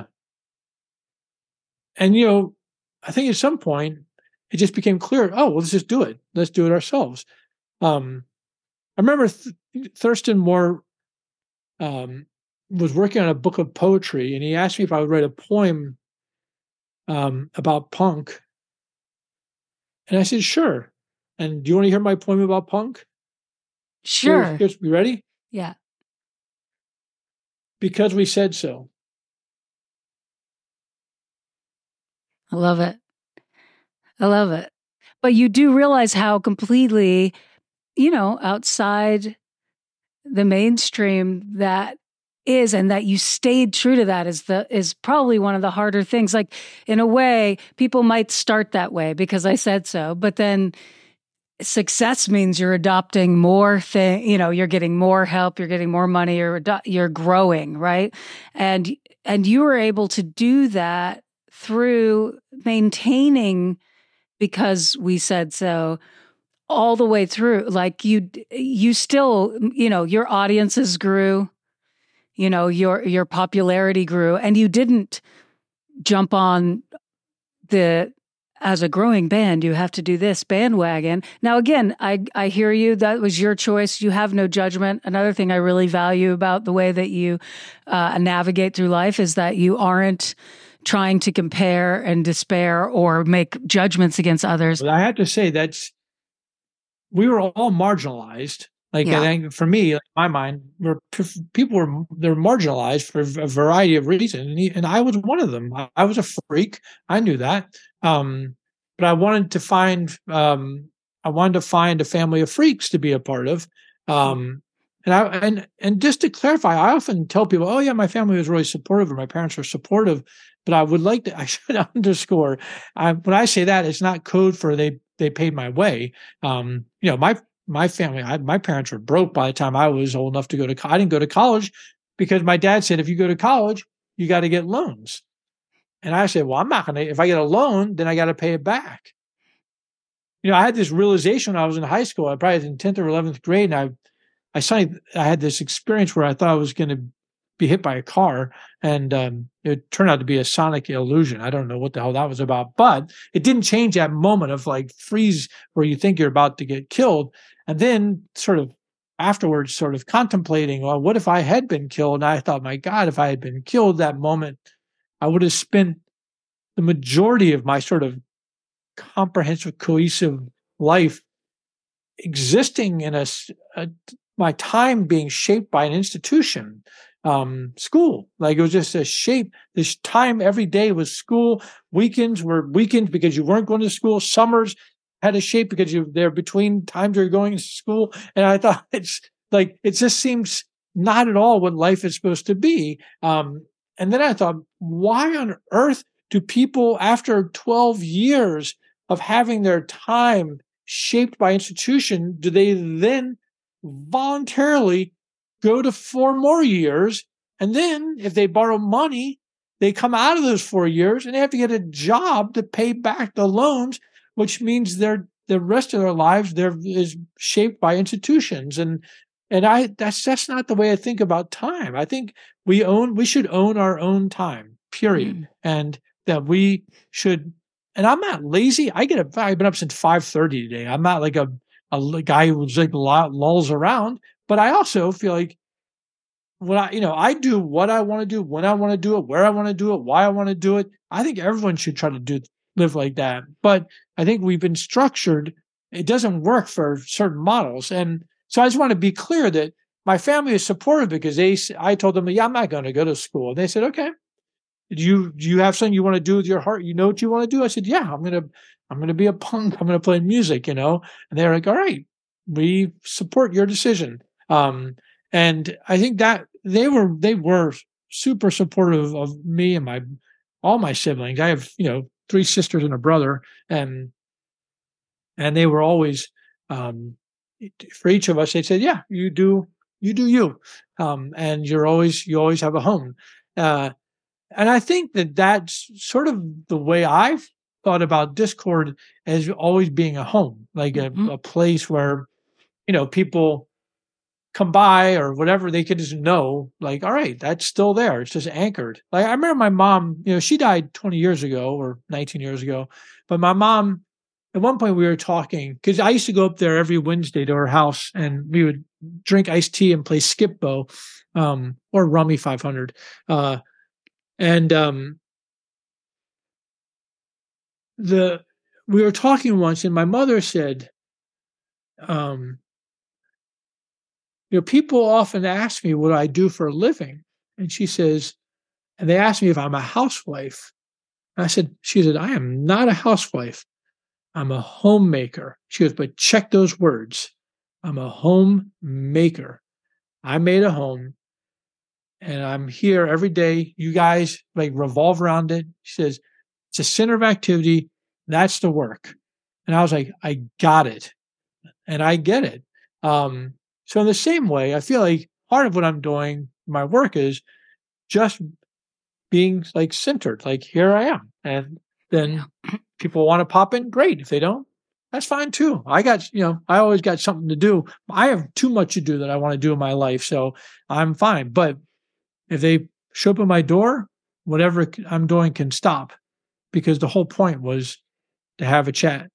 and, you know, I think at some point it just became clear, oh, well, let's just do it. Let's do it ourselves. Um, I remember Th- Thurston Moore um, was working on a book of poetry, and he asked me if I would write a poem um, about punk. And I said, sure. And do you want to hear my poem about punk? Sure. Here's, here's, you ready? Yeah. Because we said so. I love it. I love it. But you do realize how completely, you know, outside the mainstream that is, and that you stayed true to that is the is probably one of the harder things. Like in a way, people might start that way because I said so, but then success means you're adopting more thing, you know, you're getting more help, you're getting more money, you're ado- you're growing, right? And and you were able to do that through maintaining, because we said so, all the way through. Like you you still, you know, your audiences grew, you know, your your popularity grew, and you didn't jump on the, as a growing band, you have to do this bandwagon. Now, again, I, I hear you. That was your choice. You have no judgment. Another thing I really value about the way that you uh, navigate through life is that you aren't trying to compare and despair or make judgments against others. But I have to say that's, we were all marginalized. Like, yeah. I think for me, like, in my mind, we're, people were, they're marginalized for a variety of reasons. And, he, and I was one of them. I, I was a freak. I knew that. Um, but I wanted to find, um, I wanted to find a family of freaks to be a part of. Um, and I, and, and just to clarify, I often tell people, oh yeah, my family was really supportive or my parents were supportive, but I would like to, I should underscore, I, when I say that, it's not code for they, they paid my way. Um, you know, my, my family, I, my parents were broke by the time I was old enough to go to, I didn't go to college because my dad said, if you go to college, you got to get loans. And I said, well, I'm not going to, if I get a loan, then I got to pay it back. You know, I had this realization when I was in high school. I probably was in tenth or eleventh grade. And I, I suddenly, I had this experience where I thought I was going to be hit by a car. And um, it turned out to be a sonic illusion. I don't know what the hell that was about, but it didn't change that moment of like freeze where you think you're about to get killed. And then sort of afterwards, sort of contemplating, well, what if I had been killed? And I thought, my God, if I had been killed that moment, I would have spent the majority of my sort of comprehensive, cohesive life existing in a, a my time being shaped by an institution, um, school. Like it was just a shape. This time every day was school. Weekends were weekends because you weren't going to school. Summers had a shape because you they're between times you're going to school. And I thought it's like it just seems not at all what life is supposed to be. Um, and then I thought, why on earth do people after twelve years of having their time shaped by institution, do they then voluntarily go to four more years? And then if they borrow money, they come out of those four years and they have to get a job to pay back the loans, which means their the rest of their lives there is shaped by institutions. And and I that's that's not the way I think about time. I think we own we should own our own time, period. Mm. And that we should. And I'm not lazy. I get up. I've been up since five thirty today. I'm not like a, a guy who's like lolls around. But I also feel like when I, you know, I do what I want to do, when I want to do it, where I want to do it, why I want to do it. I think everyone should try to do live like that. But I think we've been structured. It doesn't work for certain models. And so I just want to be clear that my family is supportive because they. I told them, yeah, I'm not going to go to school. And they said, okay. Do you do you have something you want to do with your heart? You know what you want to do? I said, yeah, I'm gonna I'm gonna be a punk. I'm gonna play music, you know. And they're like, all right, we support your decision. Um, and I think that they were they were super supportive of me and my all my siblings. I have you know three sisters and a brother, and and they were always um, for each of us. They said, yeah, you do you do you, um, and you're always you always have a home. Uh, And I think that that's sort of the way I've thought about Discord as always being a home, like a, mm-hmm. a place where, you know, people come by or whatever, they could just know, like, all right, that's still there. It's just anchored. Like I remember my mom, you know, she died twenty years ago or nineteen years ago. But my mom, at one point we were talking, because I used to go up there every Wednesday to her house and we would drink iced tea and play Skip-Bo um, or Rummy five hundred. Uh, And um, the we were talking once, and my mother said, um, "You know, people often ask me what I do for a living," and she says, and they asked me if I'm a housewife. And I said, "She said I am not a housewife. I'm a homemaker." She goes, "But check those words. I'm a homemaker. I made a home." And I'm here every day. You guys like revolve around it. She says, it's a center of activity. That's the work. And I was like, I got it. and I get it. Um, so in the same way, I feel like part of what I'm doing, my work is just being like centered, like here I am. And then people want to pop in, great. If they don't, that's fine too. I got, you know, I always got something to do. I have too much to do that I want to do in my life. So I'm fine. But if they show up at my door, whatever I'm doing can stop, because the whole point was to have a chat.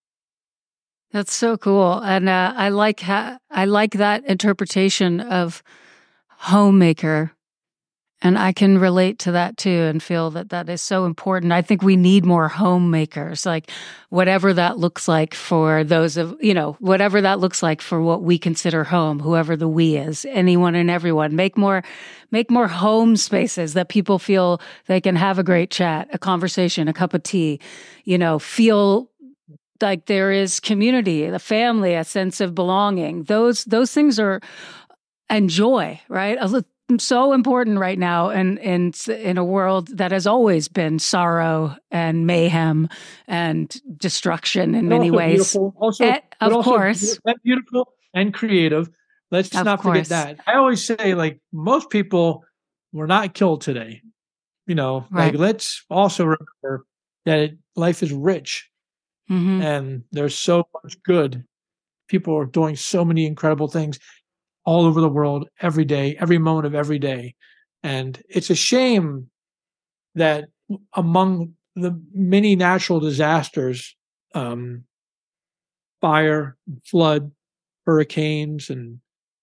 That's so cool. And uh, I like ha- I like that interpretation of homemaker. And I can relate to that too and feel that that is so important. I think we need more homemakers, like whatever that looks like for those of, you know, whatever that looks like for what we consider home, whoever the we is, anyone and everyone. Make more, make more home spaces that people feel they can have a great chat, a conversation, a cup of tea, you know, feel like there is community, a family, a sense of belonging. Those, those things are, and joy, right? So important right now, and in, in in a world that has always been sorrow and mayhem and destruction in many ways. Beautiful. Also, and, of also course, beautiful and creative. Let's of not course. forget that. I always say, like, most people were not killed today. You know, right. like, let's also remember that it, life is rich, mm-hmm. and there's so much good. People are doing so many incredible things all over the world, every day, every moment of every day. And it's a shame that among the many natural disasters, um, fire, flood, hurricanes, and,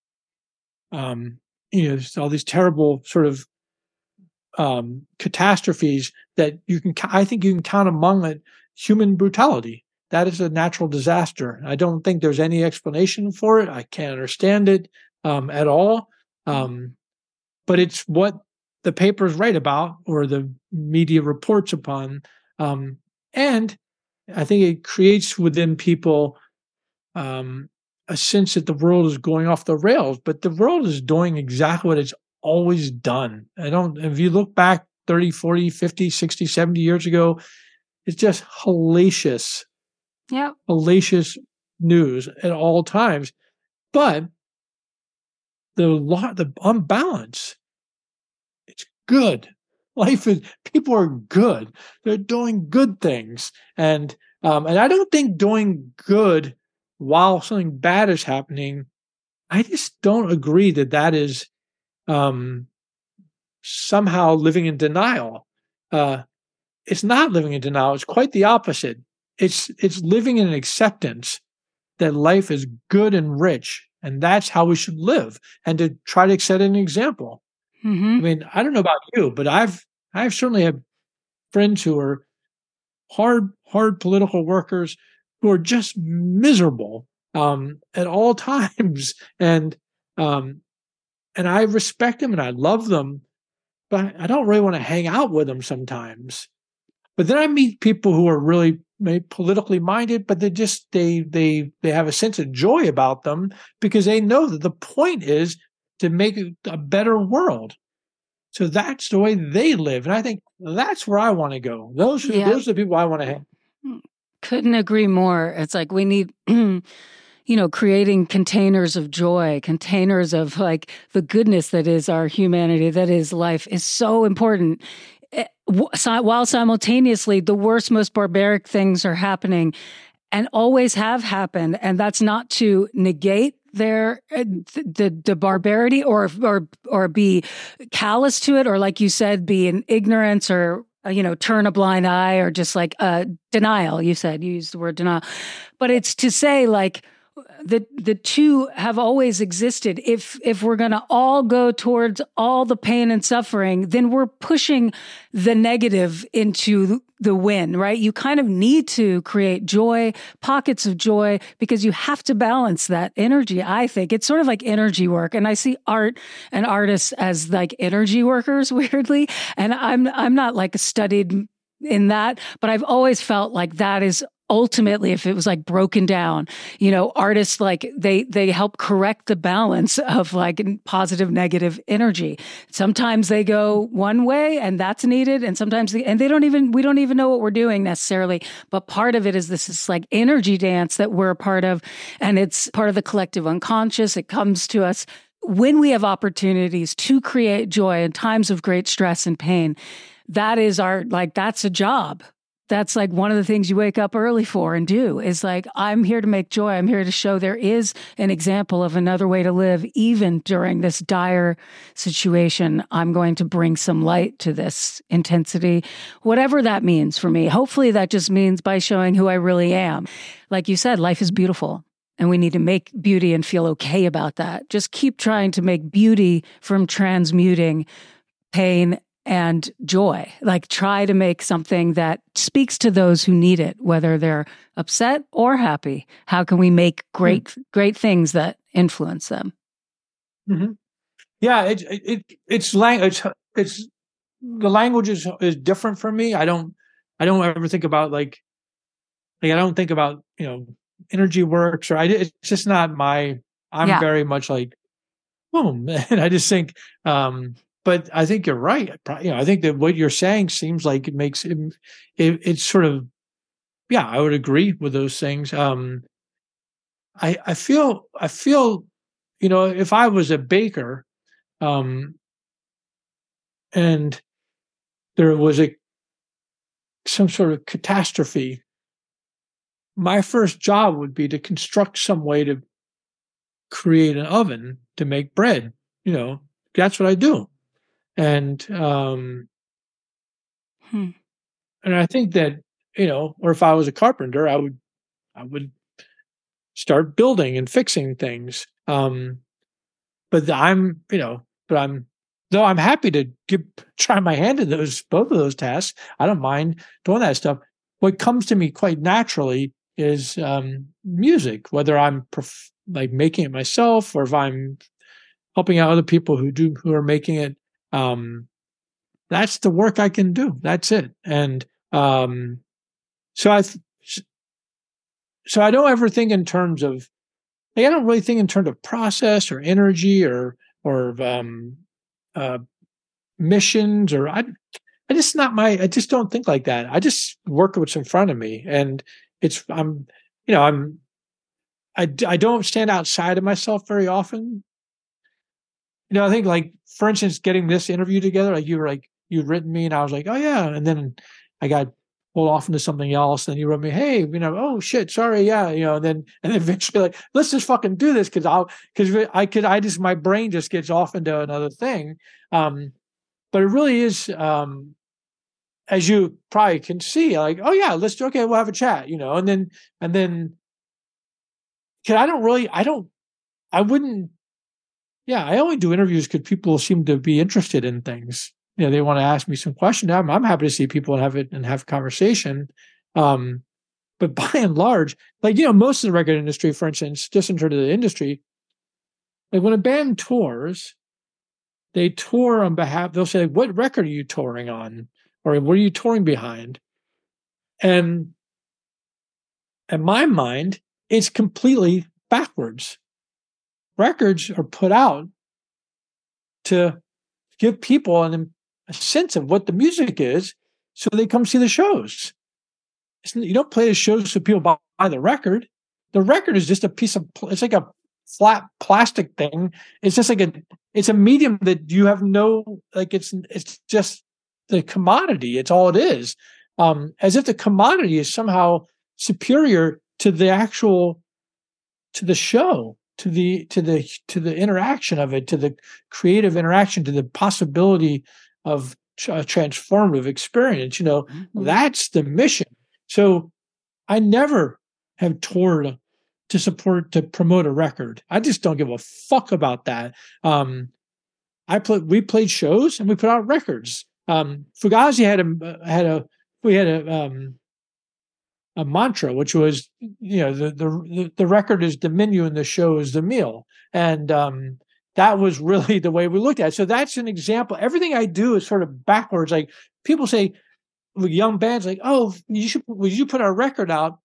um, you know, all these terrible sort of um, catastrophes that you can, I think you can count among it human brutality. That is a natural disaster. I don't think there's any explanation for it. I can't understand it. Um, at all. Um, but it's what the papers write about or the media reports upon. Um, and I think it creates within people um, a sense that the world is going off the rails, but the world is doing exactly what it's always done. I don't, if you look back thirty, forty, fifty, sixty, seventy years ago, it's just hellacious, yep. hellacious news at all times. But the lot, the unbalance, it's good. Life is, people are good. They're doing good things. And, um, and I don't think doing good while something bad is happening, I just don't agree that that is, um, somehow living in denial. Uh, it's not living in denial. It's quite the opposite. It's, it's living in an acceptance that life is good and rich. And that's how we should live, and to try to set an example. Mm-hmm. I mean, I don't know about you, but I've I've certainly had friends who are hard, hard political workers who are just miserable um, at all times, and um, and I respect them and I love them, but I don't really want to hang out with them sometimes. But then I meet people who are really maybe politically minded, but they just they they they have a sense of joy about them because they know that the point is to make a better world. So that's the way they live, and I think that's where I want to go. Those are, yeah. those are the people I want to have. Couldn't agree more. It's like we need, you know, creating containers of joy, containers of like the goodness that is our humanity, that is life, is so important. While simultaneously the worst, most barbaric things are happening and always have happened. And that's not to negate their the the barbarity or or or be callous to it, or like you said, be in ignorance or, you know, turn a blind eye, or just like uh, denial. You said, you used the word denial. But it's to say like, The the two have always existed. If if we're going to all go towards all the pain and suffering, then we're pushing the negative into the win, right? You kind of need to create joy, pockets of joy, because you have to balance that energy. I think it's sort of like energy work, and I see art and artists as like energy workers, weirdly. And I'm I'm not like studied in that, but I've always felt like that is ultimately, if it was like broken down, you know, artists like they they help correct the balance of like positive, negative energy. Sometimes they go one way and that's needed. And sometimes, they, and they don't even, we don't even know what we're doing necessarily. But part of it is this is like energy dance that we're a part of. And it's part of the collective unconscious. It comes to us when we have opportunities to create joy in times of great stress and pain. That is our, like, that's a job. That's like one of the things you wake up early for and do is like, I'm here to make joy. I'm here to show there is an example of another way to live, even during this dire situation. I'm going to bring some light to this intensity, whatever that means for me. Hopefully that just means by showing who I really am. Like you said, life is beautiful and we need to make beauty and feel okay about that. Just keep trying to make beauty from transmuting pain and joy. Like try to make something that speaks to those who need it, whether they're upset or happy. How can we make great, mm-hmm. great things that influence them? Mm-hmm. Yeah, it, it it's language. It's the language is is different for me. I don't I don't ever think about like like I don't think about you know energy works or I. It's just not my. I'm yeah. very much like boom, and I just think. um But I think you're right. You know, I think that what you're saying seems like it makes it, it. It's sort of, yeah. I would agree with those things. Um, I I feel I feel, you know, if I was a baker, um, and there was a some sort of catastrophe, my first job would be to construct some way to create an oven to make bread. You know, that's what I do. And um, hmm. and I think that you know, or if I was a carpenter, I would I would start building and fixing things. Um, but I'm you know, but I'm though I'm happy to give, try my hand in those both of those tasks. I don't mind doing that stuff. What comes to me quite naturally is um, music, whether I'm prof- like making it myself or if I'm helping out other people who do who are making it. Um, that's the work I can do. That's it. And um, so I, so I don't ever think in terms of, like, I don't really think in terms of process or energy or or um, uh, missions or I, I just not my. I just don't think like that. I just work what's in front of me, and it's I'm, you know, I'm, I I don't stand outside of myself very often. You know, I think like, for instance, getting this interview together, like you were like, you'd written me and I was like, oh yeah. And then I got pulled off into something else. And you wrote me, hey, you know, oh shit, sorry. Yeah. You know, and then, and then eventually like, let's just fucking do this. Cause I'll, cause I could, I just, my brain just gets off into another thing. Um, but it really is, um, as you probably can see, like, oh yeah, let's do, okay, we'll have a chat, you know, and then, and then, cause I don't really, I don't, I wouldn't, Yeah, I only do interviews because people seem to be interested in things. You know, they want to ask me some questions. I'm, I'm happy to see people and have it and have a conversation. Um, but by and large, like, you know, most of the record industry, for instance, just in terms of the industry, like when a band tours, they tour on behalf, they'll say, what record are you touring on? Or what are you touring behind? And in my mind, it's completely backwards. Records are put out to give people an, a sense of what the music is so they come see the shows. It's, you don't play the shows so people buy, buy the record. The record is just a piece of, it's like a flat plastic thing. It's just like a, it's a medium that you have no, like it's, it's just the commodity. It's all it is. Um, as if the commodity is somehow superior to the actual, to the show. to the to the to the interaction of it, to the creative interaction, to the possibility of a transformative experience. You know, mm-hmm. That's the mission. So I never have toured to support to promote a record. I just don't give a fuck about that. Um, I play. We played shows and we put out records. Um, Fugazi had a had a we had a. Um, a mantra, which was, you know, the, the, the record is the menu and the show is the meal. And um, that was really the way we looked at it. So that's an example. Everything I do is sort of backwards. Like people say with young bands, like, oh, you should, would you put our record out?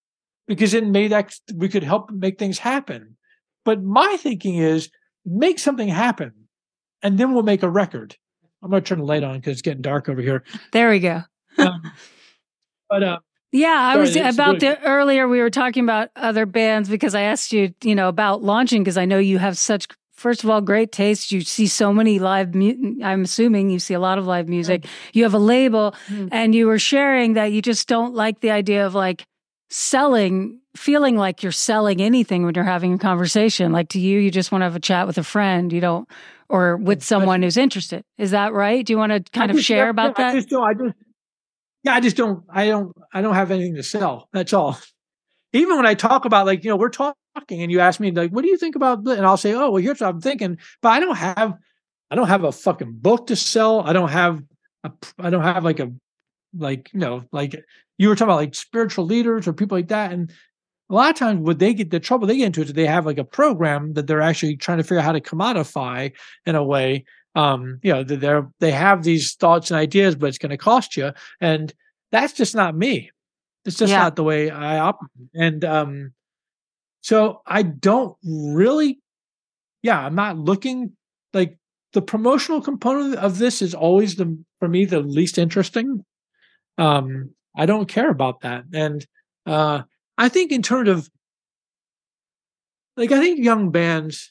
because then maybe that we could help make things happen. But my thinking is make something happen, and then we'll make a record. I'm going to turn the light on because it's getting dark over here. There we go. um, but uh, yeah, I sorry, was about really- the earlier we were talking about other bands because I asked you, you know, about launching because I know you have such, first of all, great taste. You see so many live, mu- I'm assuming you see a lot of live music. You have a label, Mm. and you were sharing that you just don't like the idea of like selling, feeling like you're selling anything when you're having a conversation. Like to you, you just want to have a chat with a friend. You don't, or with someone who's interested. Is that right? Do you want to kind I of just- share yeah, about yeah, that? I just don't. I just, yeah, I just don't. I don't. I don't have anything to sell. That's all. Even when I talk about, like, you know, we're talking, and you ask me, like, what do you think about this? And I'll say, oh, well, here's what I'm thinking. But I don't have. I don't have a fucking book to sell. I don't have. A, I don't have like a, like you know, like you were talking about, like spiritual leaders or people like that. And a lot of times, what they get the trouble they get into is they have like a program that they're actually trying to figure out how to commodify in a way. Um, you know, they're they have these thoughts and ideas, but it's going to cost you, and that's just not me. It's just Yeah. not the way I operate. And um, so I don't really, yeah, I'm not looking like the promotional component of this is always the for me the least interesting. Um, I don't care about that, and uh, I think in terms of like I think young bands.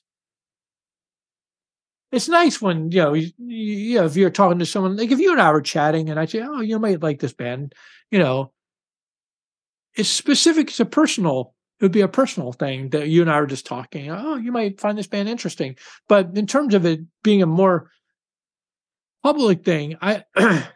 It's nice when, you know, you, you know, if you're talking to someone, like if you and I were chatting and I say, oh, you might like this band, you know, it's specific, it's a personal, it would be a personal thing that you and I were just talking. Oh, you might find this band interesting. But in terms of it being a more public thing, I,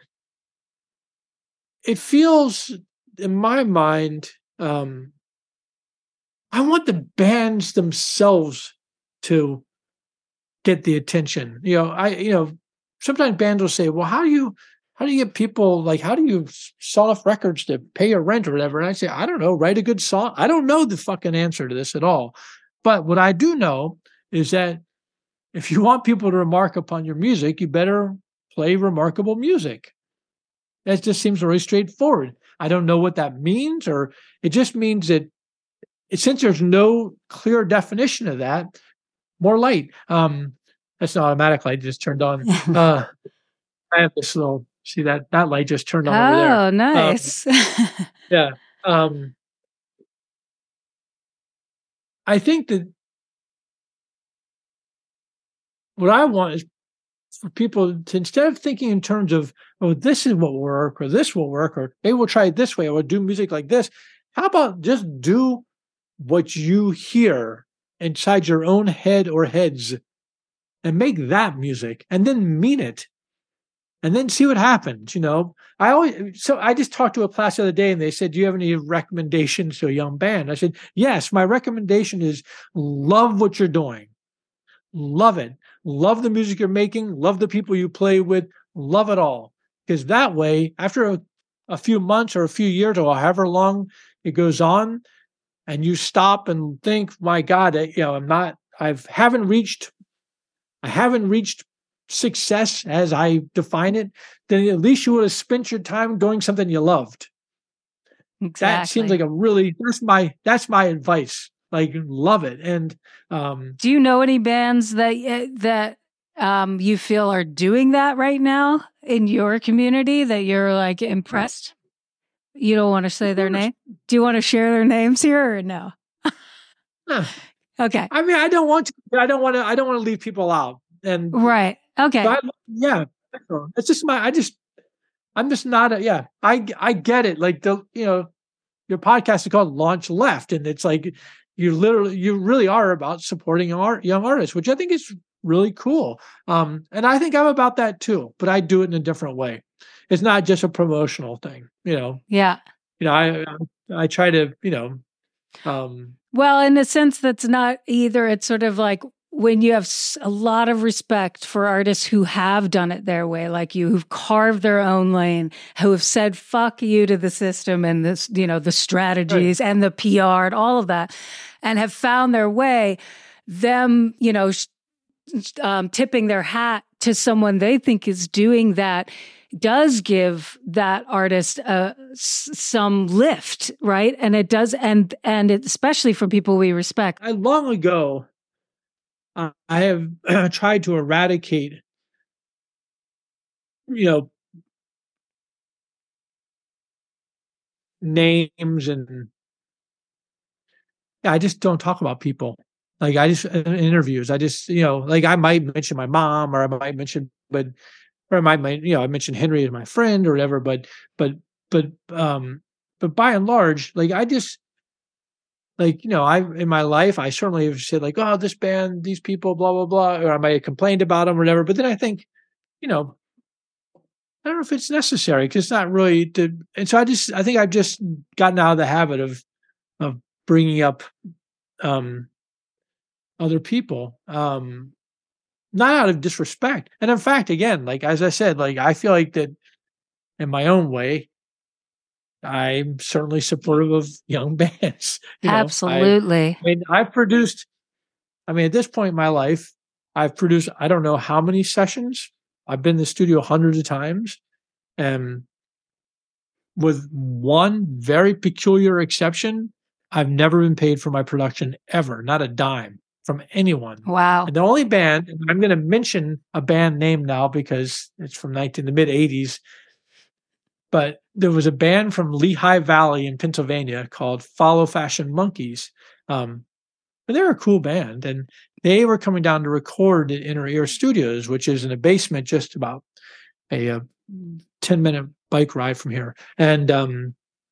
it feels in my mind, um, I want the bands themselves to get the attention. You know, I, you know, sometimes bands will say, well, how do you, how do you get people, like, how do you sell off records to pay your rent or whatever? And I say, I don't know, write a good song. I don't know the fucking answer to this at all. But what I do know is that if you want people to remark upon your music, you better play remarkable music. That just seems very straightforward. I don't know what that means, or it just means that it, since there's no clear definition of that, more light. Um, that's an automatic light just turned on. Uh, I have this little, see that, that light just turned on over there. Oh, nice. Um, yeah. Um, I think that what I want is for people to, instead of thinking in terms of, oh, this is what will work, or this will work, or maybe we'll try it this way, or do music like this. How about just do what you hear inside your own head or heads and make that music and then mean it and then see what happens. You know, I always, so I just talked to a class the other day and they said, do you have any recommendations to a young band? I said, yes, my recommendation is love what you're doing. Love it. Love the music you're making. Love the people you play with. Love it all. Because that way, after a, a few months or a few years or however long it goes on, and you stop and think, my God, I, you know, I'm not, I haven't reached, I haven't reached success as I define it, then at least you would have spent your time doing something you loved. Exactly. That seems like a really, that's my, that's my advice. Like, love it. And, um, do you know any bands that, uh, that, um, you feel are doing that right now in your community that you're like impressed? You don't want to say their name? Do you want to share their names here or no? Huh. Okay. I mean, I don't want to, I don't want to, I don't want to leave people out. And right. Okay. I, yeah, it's just my, I just, I'm just not a, yeah, I, I get it. Like the, you know, your podcast is called Launch Left. And it's like, you literally, you really are about supporting art, young artists, which I think is really cool. Um, and I think I'm about that too, but I do it in a different way. It's not just a promotional thing, you know? Yeah. You know, I, I try to, you know, um, well, in a sense, that's not either. It's sort of like when you have a lot of respect for artists who have done it their way, like you, who've carved their own lane, who have said, fuck you to the system and this, you know, the strategies right. and the P R and all of that, and have found their way, them, you know, um, tipping their hat to someone they think is doing that does give that artist uh, s- some lift, right? And it does, and and it, especially for people we respect. I long ago, uh, I have uh, tried to eradicate, you know, names and I just don't talk about people. Like I just in interviews, I just you know, like I might mention my mom, or I might mention, but or I might, might you know, I mentioned Henry as my friend or whatever. But but but um, but by and large, like I just like you know, I in my life, I certainly have said like, oh, this band, these people, blah blah blah, or I might have complained about them or whatever. But then I think, you know, I don't know if it's necessary because it's not really to. And so I just, I think I've just gotten out of the habit of of bringing up um other people, um, not out of disrespect. And in fact, again, like as I said, like I feel like that in my own way, I'm certainly supportive of young bands. You know, I, Absolutely. I mean, I've produced. I mean, at this point in my life, I've produced. I don't know how many sessions. I've been in the studio hundreds of times, and with one very peculiar exception, I've never been paid for my production ever, not a dime from anyone. Wow. And the only band, and I'm going to mention a band name now because it's from nineteen the mid eighties, but there was a band from Lehigh Valley in Pennsylvania called Follow Fashion Monkeys. Um, and they're a cool band, and they were coming down to record at Inner Ear Studios, which is in a basement just about a, a ten minute bike ride from here. And um,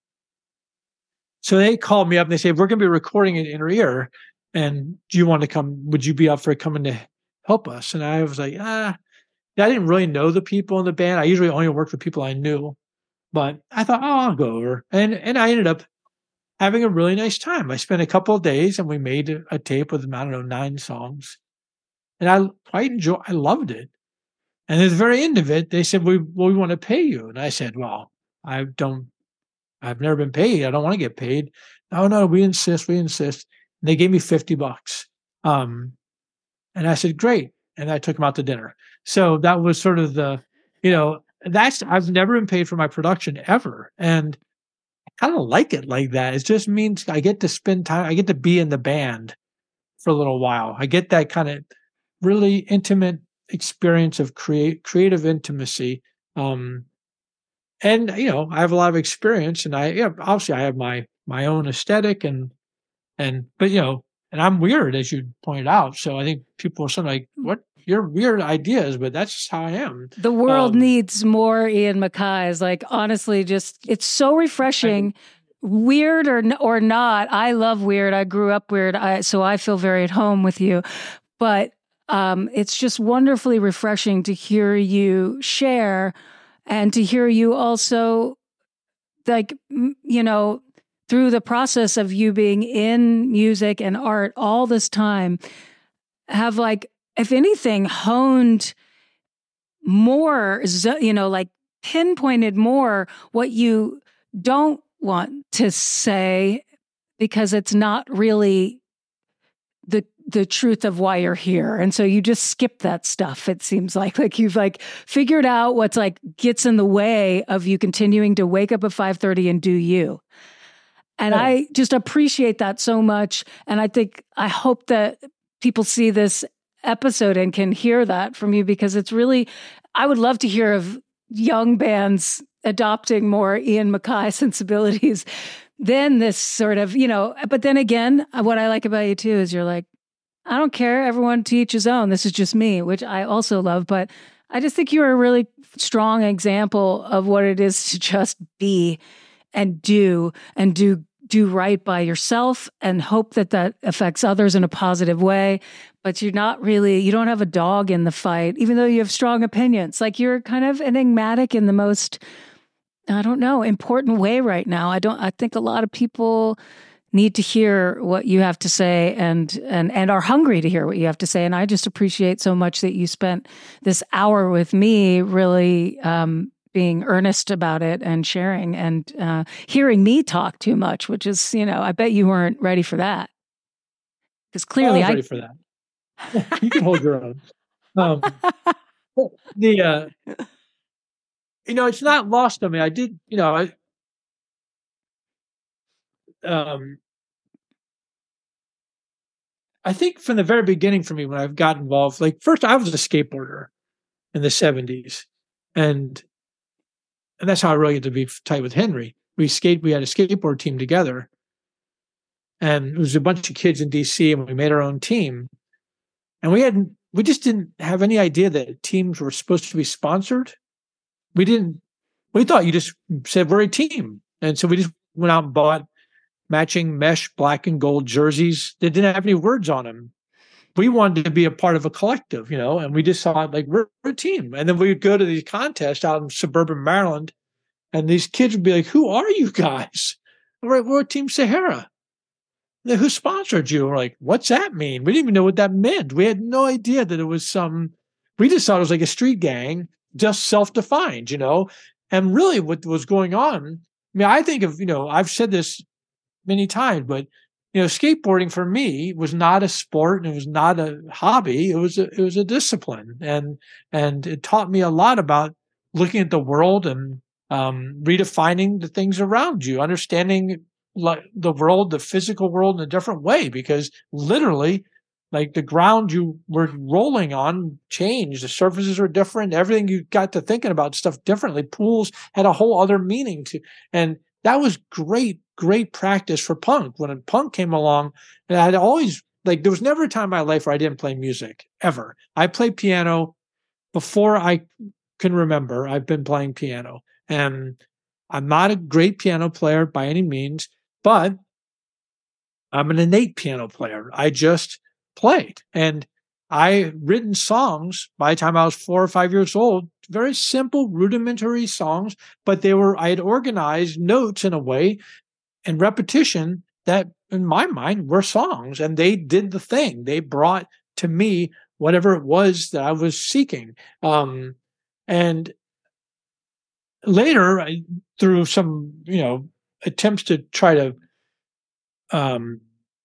so they called me up and they said, we're going to be recording at Inner Ear. And do you want to come? Would you be up for coming to help us? And I was like, ah, I didn't really know the people in the band. I usually only worked with people I knew, but I thought, oh, I'll go over. And and I ended up having a really nice time. I spent a couple of days and we made a, a tape with, I don't know, nine songs. And I quite enjoyed, I loved it. And at the very end of it, they said, we, well, we want to pay you. And I said, well, I don't, I've never been paid. I don't want to get paid. Oh, no, we insist, we insist. And they gave me fifty bucks. Um, and I said, great. And I took them out to dinner. So that was sort of the, you know, that's, I've never been paid for my production ever. And I kind of like it like that. It just means I get to spend time, I get to be in the band for a little while. I get that kind of really intimate experience of create creative intimacy. Um, and, you know, I have a lot of experience and I, yeah, obviously I have my, my own aesthetic and, and, but, you know, and I'm weird, as you pointed out. So I think people are sort of like, what? You're weird ideas, but that's just how I am. The world Um, needs more Ian MacKays. Like, honestly, just, it's so refreshing. Weird or or not, I love weird. I grew up weird, I, so I feel very at home with you. But um, it's just wonderfully refreshing to hear you share and to hear you also, like, you know, through the process of you being in music and art all this time, have, like, if anything, honed more, you know, like pinpointed more what you don't want to say because it's not really the the truth of why you're here. And so you just skip that stuff. It seems like, like you've like figured out what's like gets in the way of you continuing to wake up at five thirty and do you. And oh. I just appreciate that so much. And I think, I hope that people see this episode and can hear that from you, because it's really, I would love to hear of young bands adopting more Ian MacKaye sensibilities than this sort of, you know, but then again, what I like about you too is you're like, I don't care, everyone to each his own. This is just me, which I also love. But I just think you're a really strong example of what it is to just be and do and do do right by yourself and hope that that affects others in a positive way. But you're not really, you don't have a dog in the fight, even though you have strong opinions. Like, you're kind of enigmatic in the most, I don't know, important way right now. I don't, I think a lot of people need to hear what you have to say and, and, and are hungry to hear what you have to say. And I just appreciate so much that you spent this hour with me really, um, being earnest about it and sharing and uh, hearing me talk too much, which is, you know, I bet you weren't ready for that. Because clearly I was I... ready for that. You can hold your own. Um, the, uh, you know, it's not lost on me. I did, you know, I, um, I think from the very beginning for me when I've got involved, like first I was a skateboarder in the seventies, and and that's how I really get to be tight with Henry. We skate, we had a skateboard team together, and it was a bunch of kids in D C, and we made our own team, and we hadn't, we just didn't have any idea that teams were supposed to be sponsored. We didn't. We thought you just said we're a team, and so we just went out and bought matching mesh black and gold jerseys that didn't have any words on them. We wanted to be a part of a collective, you know, and we just thought like we're, we're a team. And then we would go to these contests out in suburban Maryland, and these kids would be like, "Who are you guys?" We're, we're Team Sahara. Like, who sponsored you? We're like, "What's that mean?" We didn't even know what that meant. We had no idea that it was some. We just thought it was like a street gang, just self-defined, you know. And really, what was going on? I mean, I think of, you know, I've said this many times, but you know, skateboarding for me was not a sport and it was not a hobby. It was a, it was a discipline, and and it taught me a lot about looking at the world and um, redefining the things around you, understanding like the world, the physical world in a different way, because literally, like the ground you were rolling on changed. The surfaces are different. Everything you got to thinking about stuff differently. Pools had a whole other meaning to, and that was great, great practice for punk. When punk came along, and I'd always, like, there was never a time in my life where I didn't play music, ever. I played piano before I can remember. I've been playing piano. And I'm not a great piano player by any means, but I'm an innate piano player. I just played. And I written songs by the time I was four or five years old, very simple, rudimentary songs, but they were, I had organized notes in a way and repetition that in my mind were songs, and they did the thing. They brought to me whatever it was that I was seeking. Um, and later, I, through some, you know, attempts to try to, um,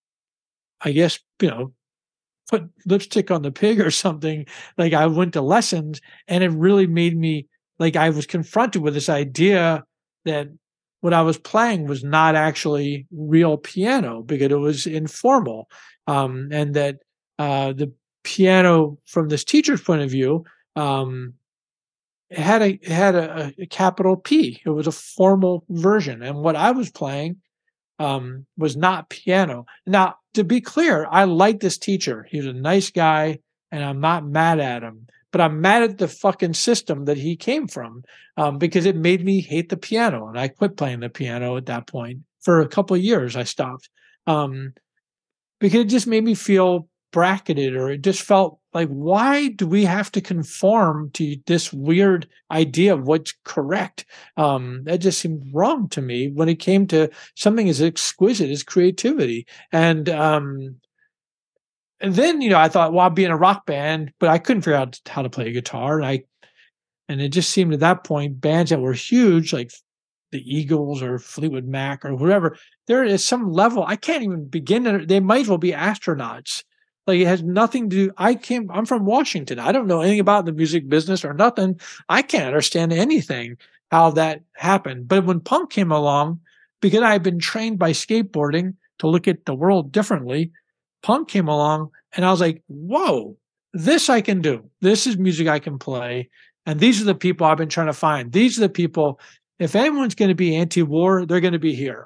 I guess, you know, put lipstick on the pig or something, like I went to lessons, and it really made me, like I was confronted with this idea that what I was playing was not actually real piano because it was informal. Um, and that uh, the piano from this teacher's point of view, um, it had a it had a, a capital P. It was a formal version. And what I was playing um, was not piano. Now, to be clear, I like this teacher. He was a nice guy, and I'm not mad at him. But I'm mad at the fucking system that he came from, um, because it made me hate the piano. And I quit playing the piano at that point. For a couple of years, I stopped. Um, because it just made me feel bracketed, or it just felt like, why do we have to conform to this weird idea of what's correct? Um, that just seemed wrong to me when it came to something as exquisite as creativity. And, um, and then, you know, I thought, well, I'll be in a rock band, but I couldn't figure out how to play a guitar. And I, and it just seemed at that point, bands that were huge, like the Eagles or Fleetwood Mac or whatever, there is some level I can't even begin to. They might as well be astronauts. Like it has nothing to do. I came. I'm from Washington. I don't know anything about the music business or nothing. I can't understand anything how that happened. But when punk came along, because I had been trained by skateboarding to look at the world differently, punk came along, and I was like, "Whoa, this I can do. This is music I can play." And these are the people I've been trying to find. These are the people. If anyone's going to be anti-war, they're going to be here.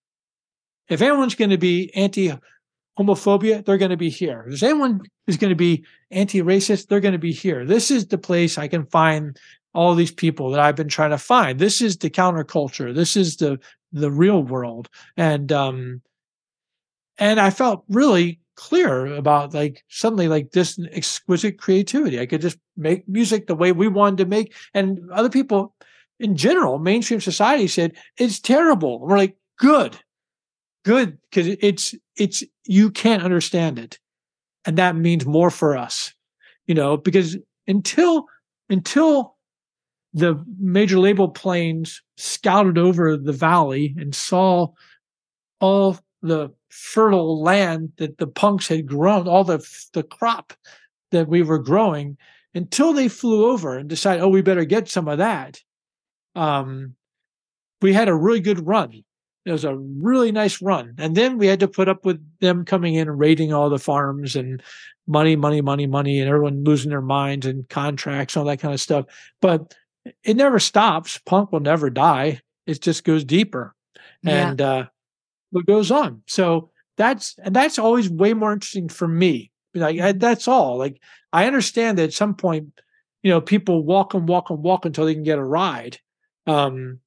If anyone's going to be anti-homophobia, they're going to be here. If anyone is going to be anti-racist, they're going to be here. This is the place I can find all these people that I've been trying to find. This is the counterculture. This is the the real world. And um, and I felt really clear about like suddenly like this exquisite creativity. I could just make music the way we wanted to make, and other people in general, mainstream society said it's terrible. We're like, good, good, because it's it's you can't understand it, and that means more for us, you know. Because until until the major label planes scouted over the valley and saw all the fertile land that the punks had grown, all the the crop that we were growing, until they flew over and decided, oh, we better get some of that. um, we had a really good run. It was a really nice run. And then we had to put up with them coming in and raiding all the farms and money, money, money, money, and everyone losing their minds and contracts, all that kind of stuff. But it never stops. Punk will never die. It just goes deeper. Yeah. And uh, what goes on. So that's, and that's always way more interesting for me. Like, I, that's all. Like, I understand that at some point, you know, people walk and walk and walk until they can get a ride. Um,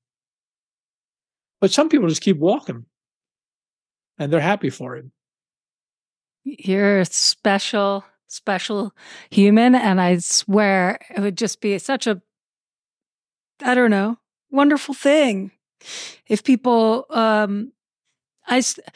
But some people just keep walking and they're happy for it. You're a special, special human. And I swear it would just be such a, I don't know, wonderful thing if people, um, I,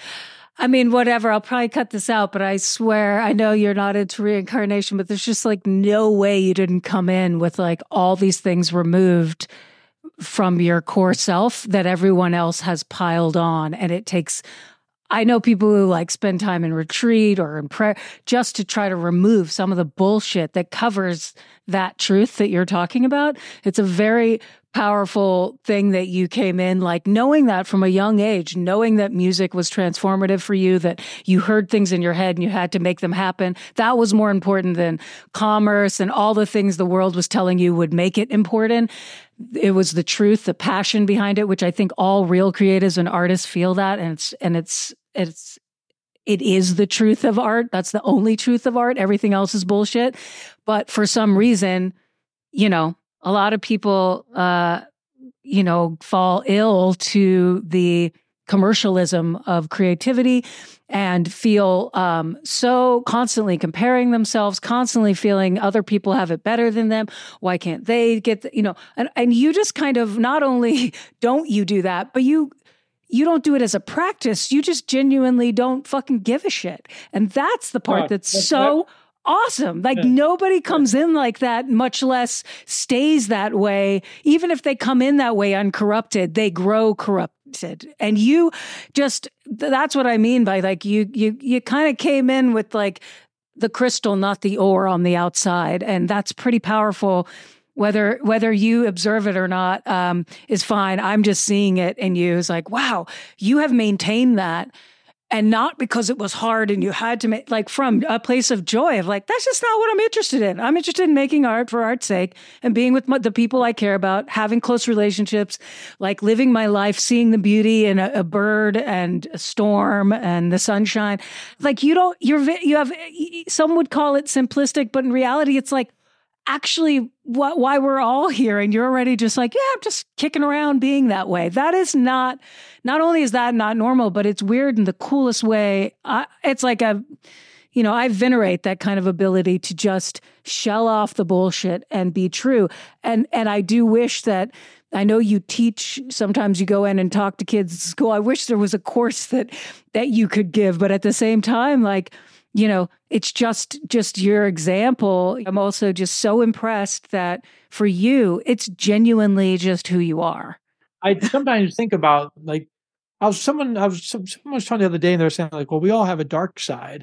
I mean, whatever, I'll probably cut this out, but I swear, I know you're not into reincarnation, but there's just like no way you didn't come in with like all these things removed from your core self that everyone else has piled on. And it takes, I know people who like spend time in retreat or in prayer just to try to remove some of the bullshit that covers that truth that you're talking about. It's a very powerful thing that you came in, like knowing that from a young age, knowing that music was transformative for you, that you heard things in your head and you had to make them happen. That was more important than commerce and all the things the world was telling you would make it important. It was the truth, the passion behind it, which I think all real creatives and artists feel that. And it's, and it's, it's, it is the truth of art. That's the only truth of art. Everything else is bullshit. But for some reason, you know, a lot of people, uh, you know, fall ill to the commercialism of creativity and feel um, so constantly comparing themselves, constantly feeling other people have it better than them. Why can't they get, the, you know, and, and you just kind of, not only don't you do that, but you, you don't do it as a practice. You just genuinely don't fucking give a shit. And that's the part Oh, that's, that's so right. awesome. Like Yeah. nobody comes in like that, much less stays that way. Even if they come in that way uncorrupted, they grow corrupted. And you just, that's what I mean by like, you, you, you kind of came in with like the crystal, not the ore on the outside. And that's pretty powerful. Whether, whether you observe it or not, um, is fine. I'm just seeing it in you. It's like, wow, you have maintained that. And not because it was hard and you had to make, like from a place of joy of like, that's just not what I'm interested in. I'm interested in making art for art's sake and being with my, the people I care about, having close relationships, like living my life, seeing the beauty in a, a bird and a storm and the sunshine. Like you don't, you're, you have, some would call it simplistic, but in reality, it's like, actually what, why we're all here. And you're already just like, yeah, I'm just kicking around being that way. That is not, not only is that not normal, but it's weird in the coolest way. I, it's like a, you know, I venerate that kind of ability to just shell off the bullshit and be true. And, and I do wish that, I know you teach, sometimes you go in and talk to kids at school. I wish there was a course that, that you could give, but at the same time, like, you know, it's just, just your example. I'm also just so impressed that for you, it's genuinely just who you are. I sometimes think about like, I was someone, I was, someone was talking the other day and they were saying like, well, we all have a dark side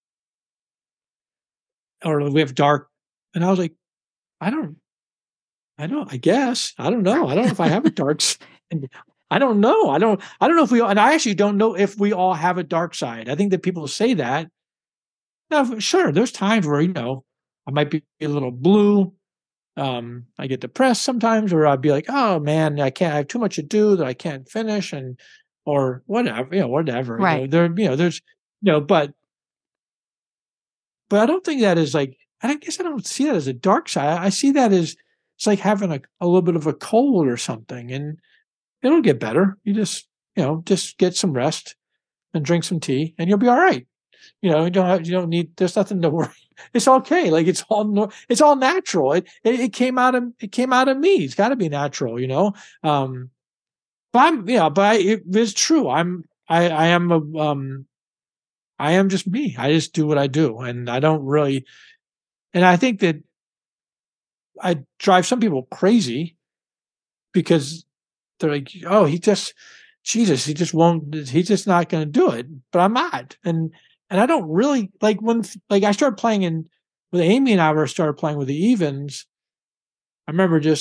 or we have dark. And I was like, I don't, I don't, I guess, I don't know. I don't know if I have a dark side. I don't know. I don't, I don't know if we all, and I actually don't know if we all have a dark side. I think that people say that. Now, sure, there's times where, you know, I might be a little blue. Um, I get depressed sometimes, or I'd be like, oh man, I can't, I have too much to do that I can't finish, and, or whatever, you know, whatever. Right. You know, there, you know, there's, you know, but, but I don't think that is like, I guess I don't see that as a dark side. I see that as, it's like having a, a little bit of a cold or something, and it'll get better. You just, you know, just get some rest and drink some tea, and you'll be all right. You know, you don't have, you don't need, there's nothing to worry. It's okay. Like it's all, it's all natural. It, it, it came out of, it came out of me. It's got to be natural, you know? Um, but I'm, yeah, but I, it is true. I'm, I, I am a, um, I am just me. I just do what I do. And I don't really, and I think that I drive some people crazy because they're like, oh, he just, Jesus, he just won't, he's just not going to do it. But I'm not. And, And I don't really like when, like I started playing in with Amy and I were started playing with the Evens. I remember just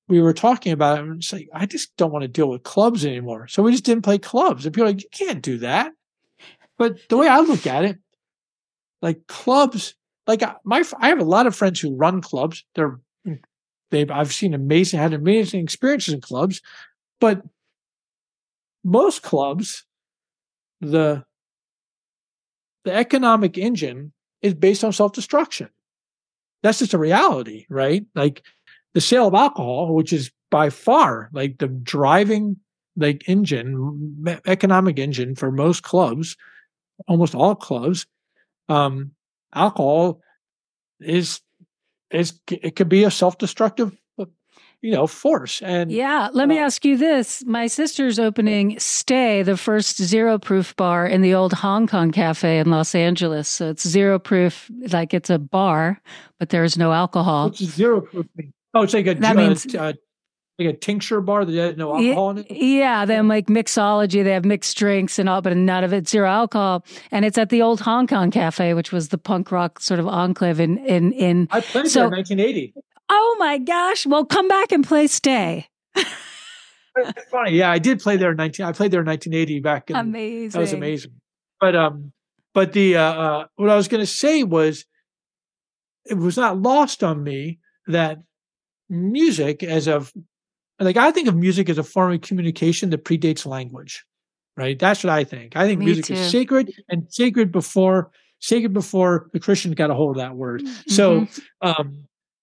we were talking about it, and it's like, I just don't want to deal with clubs anymore. So we just didn't play clubs. And people are like, you can't do that. But the way I look at it, like clubs, like my, I have a lot of friends who run clubs. They're, they've, I've seen amazing, had amazing experiences in clubs, but most clubs, the, the economic engine is based on self-destruction. That's just a reality, right? Like the sale of alcohol, which is by far like the driving like engine, economic engine for most clubs, almost all clubs, um, alcohol is is it could be a self-destructive, you know, force. And yeah, let me uh, ask you this. My sister's opening Stay, the first zero proof bar in the old Hong Kong cafe in Los Angeles. So it's zero proof, like it's a bar, but there is no alcohol. What's zero proof mean? Oh, it's like a, that uh, means, uh, like a tincture bar that has no alcohol in it? Yeah, they have like mixology, they have mixed drinks and all, but none of it, zero alcohol. And it's at the old Hong Kong cafe, which was the punk rock sort of enclave in... in, in I played so, there in nineteen eighty. Oh my gosh. Well, come back and play Stay. It's funny. Yeah, I did play there in nineteen. I played there in nineteen eighty back in. Amazing. That was amazing. But um, but the uh, uh what I was going to say was, it was not lost on me that music, as of like, I think of music as a form of communication that predates language, right? That's what I think. I think Me music too. is sacred, and sacred before sacred before the Christians got a hold of that word. Mm-hmm. So um.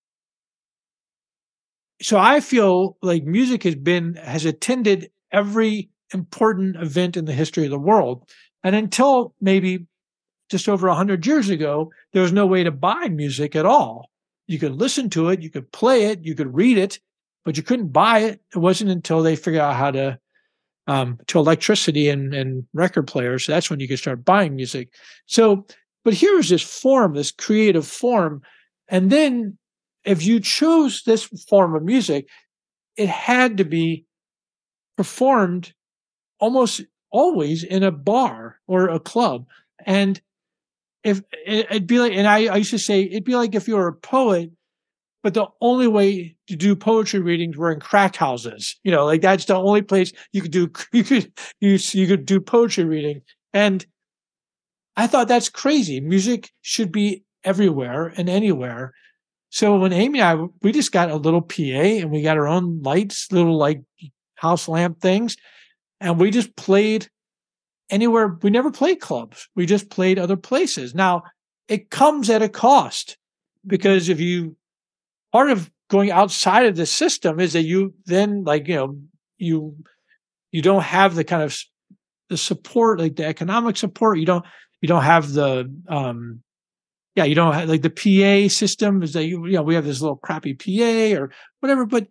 So I feel like music has been, has attended every important event in the history of the world. And until maybe just over a hundred years ago, there was no way to buy music at all. You could listen to it, you could play it, you could read it, but you couldn't buy it. It wasn't until they figured out how to, um, to electricity and, and record players. That's when you could start buying music. So, but here is this form, this creative form. And then if you chose this form of music, it had to be performed almost always in a bar or a club. And if it'd be like, and I, I used to say, it'd be like if you were a poet, but the only way to do poetry readings were in crack houses. You know, like that's the only place you could do, you could, you, you could do poetry reading. And I thought that's crazy. Music should be everywhere and anywhere. So when Amy and I, we just got a little P A and we got our own lights, little like house lamp things. And we just played anywhere. We never played clubs. We just played other places. Now it comes at a cost, because if you, part of going outside of the system is that you then, like, you know, you, you don't have the kind of the support, like the economic support. You don't, you don't have the, um, yeah, you don't have like the P A system is that, you, you know, we have this little crappy P A or whatever, but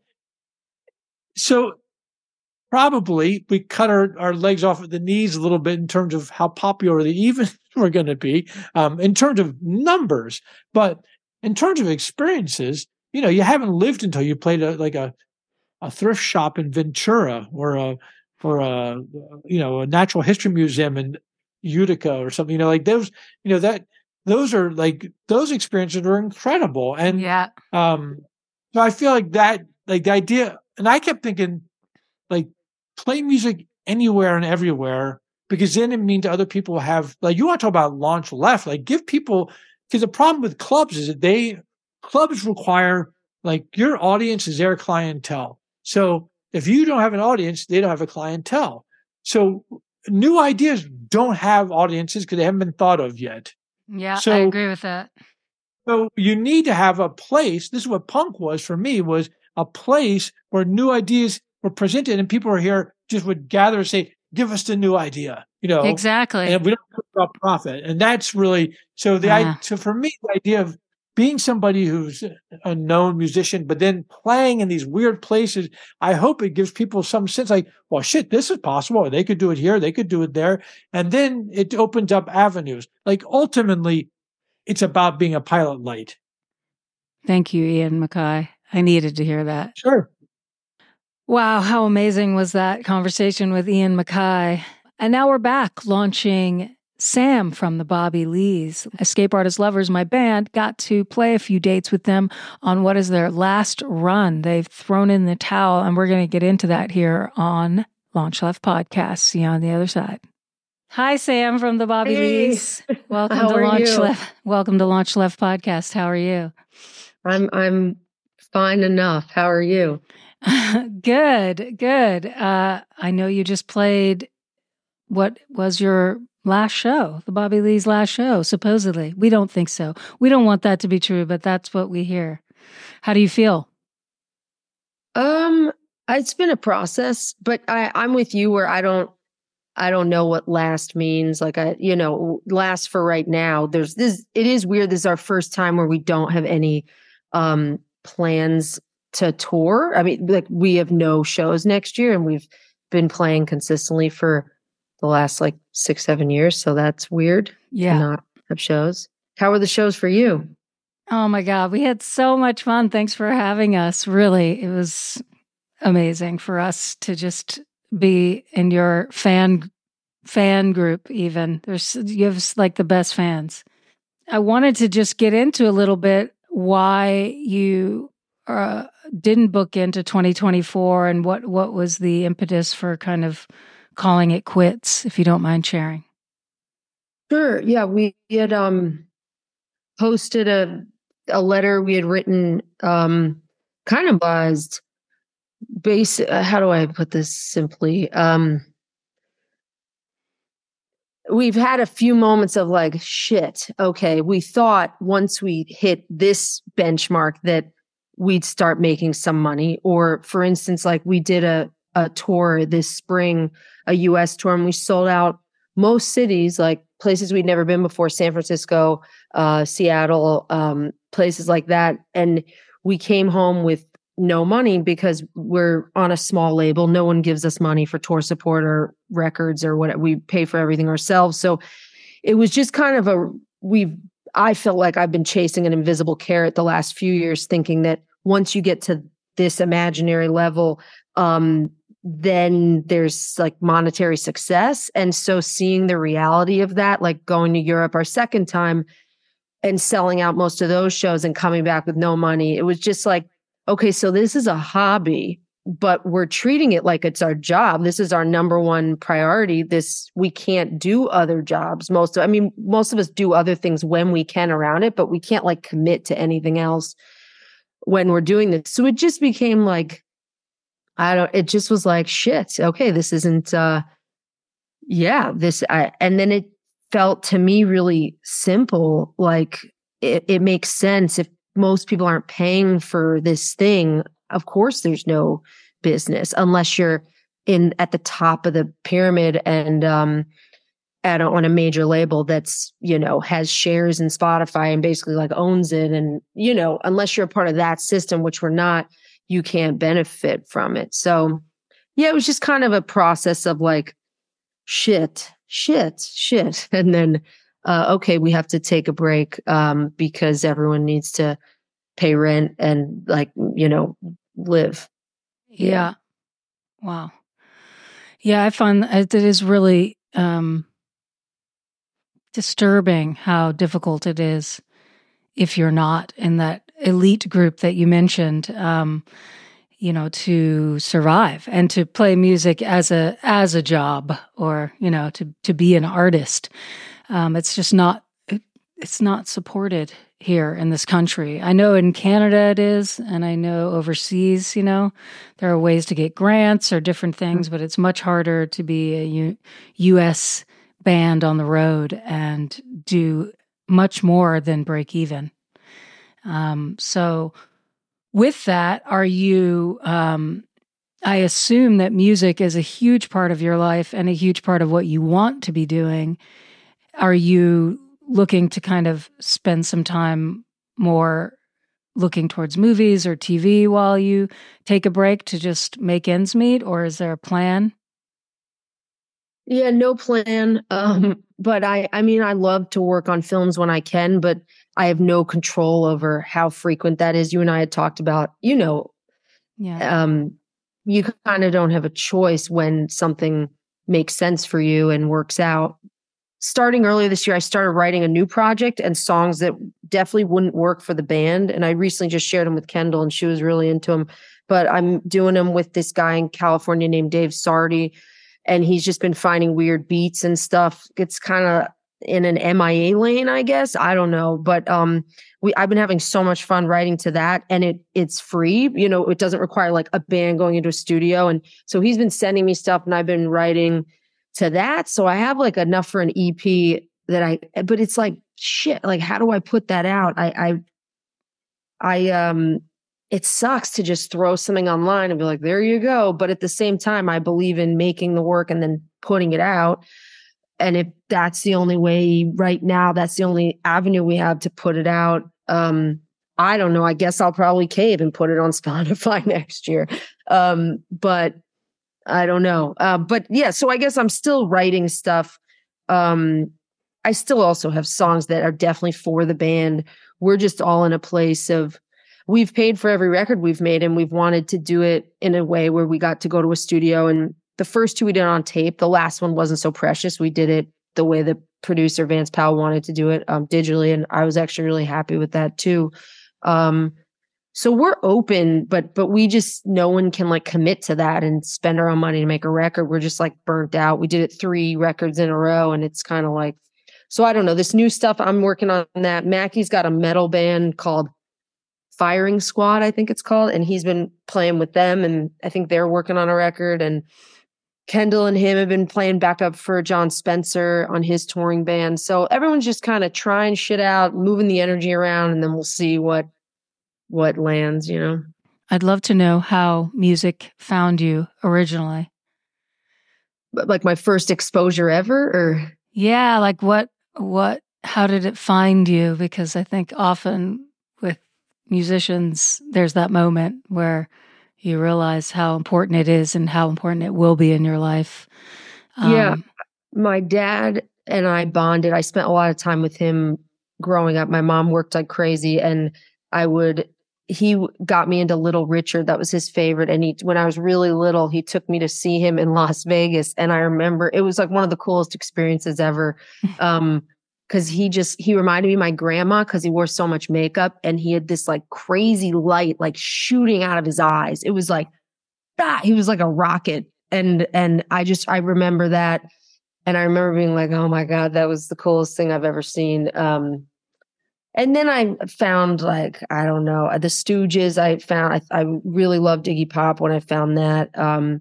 so probably we cut our, our legs off at the knees a little bit in terms of how popular the events were going to be, um, in terms of numbers, but in terms of experiences, you know, you haven't lived until you played a, like a, a thrift shop in Ventura or a, or a, you know, a natural history museum in Utica or something, you know, like those, you know, that, those are like, those experiences are incredible. And, yeah. um, so I feel like that, like the idea, and I kept thinking, like, play music anywhere and everywhere, because then it means other people have, like, you want to talk about launch left, like give people, because the problem with clubs is that they, clubs require, like, your audience is their clientele. So if you don't have an audience, they don't have a clientele. So new ideas don't have audiences because they haven't been thought of yet. Yeah, so, I agree with that. So you need to have a place. This is what punk was for me, was a place where new ideas were presented and people were here just would gather and say, give us the new idea, you know? Exactly. And we don't talk about profit. And that's really, so the, uh. so for me, the idea of being somebody who's a known musician, but then playing in these weird places, I hope it gives people some sense like, well, shit, this is possible. They could do it here. They could do it there. And then it opens up avenues. Like ultimately, it's about being a pilot light. Thank you, Ian MacKaye. I needed to hear that. Sure. Wow, how amazing was that conversation with Ian MacKaye. And now we're back launching Sam from the Bobby Lees. Escape Artist Lovers, my band, got to play a few dates with them on what is their last run. They've thrown in the towel, and we're going to get into that here on Launch Left Podcast. See you on the other side. Hi, Sam from the Bobby Hey. Lees. Welcome How to are Launch you? Left. Welcome to Launch Left Podcast. How are you? I'm I'm fine enough. How are you? Good, good. Uh, I know you just played what was your last show, the Bobby Lee's last show, supposedly. We don't think so. We don't want that to be true, but that's what we hear. How do you feel? Um, it's been a process, but I, I'm with you where I don't I don't know what last means. Like I, you know, last for right now. There's this. It is weird. This is our first time where we don't have any um plans to tour. I mean, like we have no shows next year, and we've been playing consistently for the last like six, seven years. So that's weird Yeah. to not have shows. How were the shows for you? Oh my God. We had so much fun. Thanks for having us. Really, it was amazing for us to just be in your fan fan group even. There's you have like the best fans. I wanted to just get into a little bit why you uh, didn't book into twenty twenty-four and what what was the impetus for kind of calling it quits, if you don't mind sharing. Sure. Yeah, we had um posted a a letter we had written, um kind of buzzed. Base. uh, How do I put this simply? Um, we've had a few moments of like, shit. Okay, we thought once we hit this benchmark that we'd start making some money. Or, for instance, like we did a a tour this spring, a U S tour, and we sold out most cities, like places we'd never been before, San Francisco, uh, Seattle, um, places like that. And we came home with no money because we're on a small label. No one gives us money for tour support or records or what. We pay for everything ourselves. So it was just kind of a, we've, I felt like I've been chasing an invisible carrot the last few years, thinking that once you get to this imaginary level, um, then there's like monetary success. And so seeing the reality of that, like going to Europe our second time and selling out most of those shows and coming back with no money, it was just like, okay, so this is a hobby, but we're treating it like it's our job. This is our number one priority. This, we can't do other jobs. Most of, I mean, most of us do other things when we can around it, but we can't like commit to anything else when we're doing this. So it just became like, I don't, it just was like, shit, okay, this isn't, uh, yeah, this, I, and then it felt to me really simple. Like it, it makes sense. If most people aren't paying for this thing, of course there's no business unless you're in at the top of the pyramid and, um, at a, on a major label that's, you know, has shares in Spotify and basically like owns it. And, you know, unless you're a part of that system, which we're not, you can't benefit from it. So yeah, it was just kind of a process of like, shit, shit, shit. And then, uh, okay, we have to take a break, um, because everyone needs to pay rent and like, you know, live. Yeah. Yeah. Wow. Yeah, I find it is really um, disturbing how difficult it is if you're not in that elite group that you mentioned, um, you know, to survive and to play music as a as a job, or you know, to to be an artist. Um, it's just not it, it's not supported here in this country. I know in Canada it is, and I know overseas, you know, there are ways to get grants or different things, but it's much harder to be a U- U.S. band on the road and do much more than break even. Um, so with that, are you, um, I assume that music is a huge part of your life and a huge part of what you want to be doing. Are you looking to kind of spend some time more looking towards movies or T V while you take a break to just make ends meet, or is there a plan? Yeah, no plan. Um, but I, I mean, I love to work on films when I can, but I have no control over how frequent that is. You and I had talked about, you know, Yeah. um, you kind of don't have a choice when something makes sense for you and works out. starting earlier this year, I started writing a new project and songs that definitely wouldn't work for the band. And I recently just shared them with Kendall and she was really into them. But I'm doing them with this guy in California named Dave Sardi. And he's just been finding weird beats and stuff. It's kind of in an M I A lane, I guess. I don't know. But um, we I've been having so much fun writing to that. And it it's free. You know, it doesn't require like a band going into a studio. And so he's been sending me stuff and I've been writing to that. So I have like enough for an E P that I, but it's like, shit, like, how do I put that out? I, I, I, um, it sucks to just throw something online and be like, there you go. But at the same time, I believe in making the work and then putting it out. And if that's the only way right now, that's the only avenue we have to put it out. Um, I don't know. I guess I'll probably cave and put it on Spotify next year. Um, but I don't know. Uh, but yeah, so I guess I'm still writing stuff. Um, I still also have songs that are definitely for the band. We're just all in a place of, we've paid for every record we've made and we've wanted to do it in a way where we got to go to a studio. And the first two we did on tape, the last one wasn't so precious. We did it the way the producer Vance Powell wanted to do it, um, digitally. And I was actually really happy with that too. Um, So we're open, but but we just, no one can like commit to that and spend our own money to make a record. We're just like burnt out. We did it three records in a row and it's kind of like, so I don't know, this new stuff I'm working on that. Mackie's got a metal band called Firing Squad, I think it's called. And he's been playing with them and I think they're working on a record. And Kendall and him have been playing backup for John Spencer on his touring band. So everyone's just kind of trying shit out, moving the energy around, and then we'll see what what lands, you know. I'd love to know how music found you originally. But like my first exposure ever, or yeah, like what what how did it find you? Because I think often with musicians there's that moment where you realize how important it is and how important it will be in your life. Um, yeah. My dad and I bonded. I spent a lot of time with him growing up. My mom worked like crazy and I would he got me into Little Richard. That was his favorite. And he, when I was really little, he took me to see him in Las Vegas. And I remember it was like one of the coolest experiences ever. Um, cause he just, he reminded me of my grandma cause he wore so much makeup and he had this like crazy light, like shooting out of his eyes. It was like, ah, he was like a rocket. And, and I just, I remember that. And I remember being like, oh my God, that was the coolest thing I've ever seen. Um, And then I found like, I don't know, the Stooges. I found, I, I really loved Iggy Pop when I found that. Um,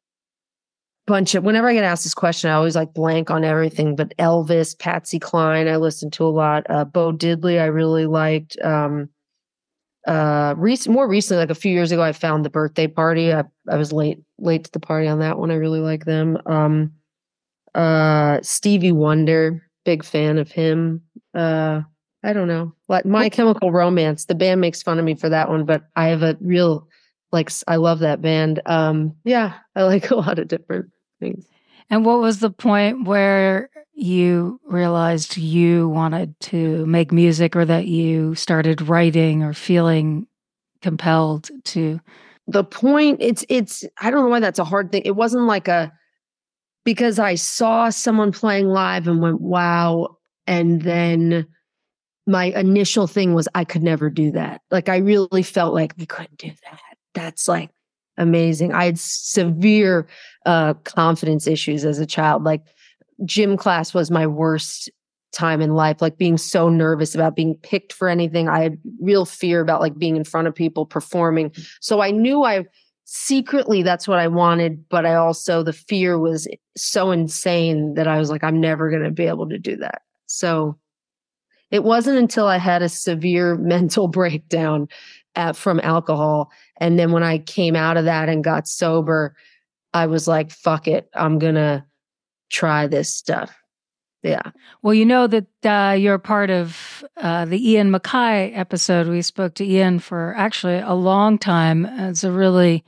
bunch of, whenever I get asked this question, I always like blank on everything, but Elvis, Patsy Cline, I listened to a lot. Uh, Bo Diddley, I really liked. Um, uh, rec- more recently, like a few years ago, I found The Birthday Party. I, I was late, late to the party on that one. I really like them. Um, uh, Stevie Wonder, big fan of him. Uh, I don't know. Like My Chemical Romance, the band makes fun of me for that one, but I have a real, like, I love that band. Um, yeah, I like a lot of different things. And what was the point where you realized you wanted to make music or that you started writing or feeling compelled to? The point, it's, it's, I don't know why that's a hard thing. It wasn't like a, because I saw someone playing live and went, wow. And then my initial thing was I could never do that. Like I really felt like I couldn't do that. That's like amazing. I had severe uh, confidence issues as a child. Like gym class was my worst time in life, like being so nervous about being picked for anything. I had real fear about like being in front of people performing. So I knew I secretly that's what I wanted, but I also, the fear was so insane that I was like, I'm never going to be able to do that. So it wasn't until I had a severe mental breakdown at, from alcohol. And then when I came out of that and got sober, I was like, fuck it. I'm going to try this stuff. Yeah. Well, you know that uh, you're part of uh, the Ian MacKaye episode. We spoke to Ian for actually a long time. It's a really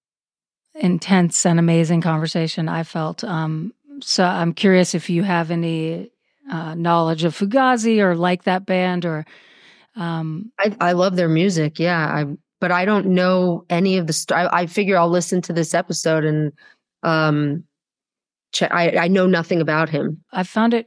intense and amazing conversation, I felt. Um, so I'm curious if you have any uh, knowledge of Fugazi or like that band or... Um, I, I love their music. Yeah. I, but I don't know any of the st- I, I figure I'll listen to this episode and um, check. I, I know nothing about him. I found it inc-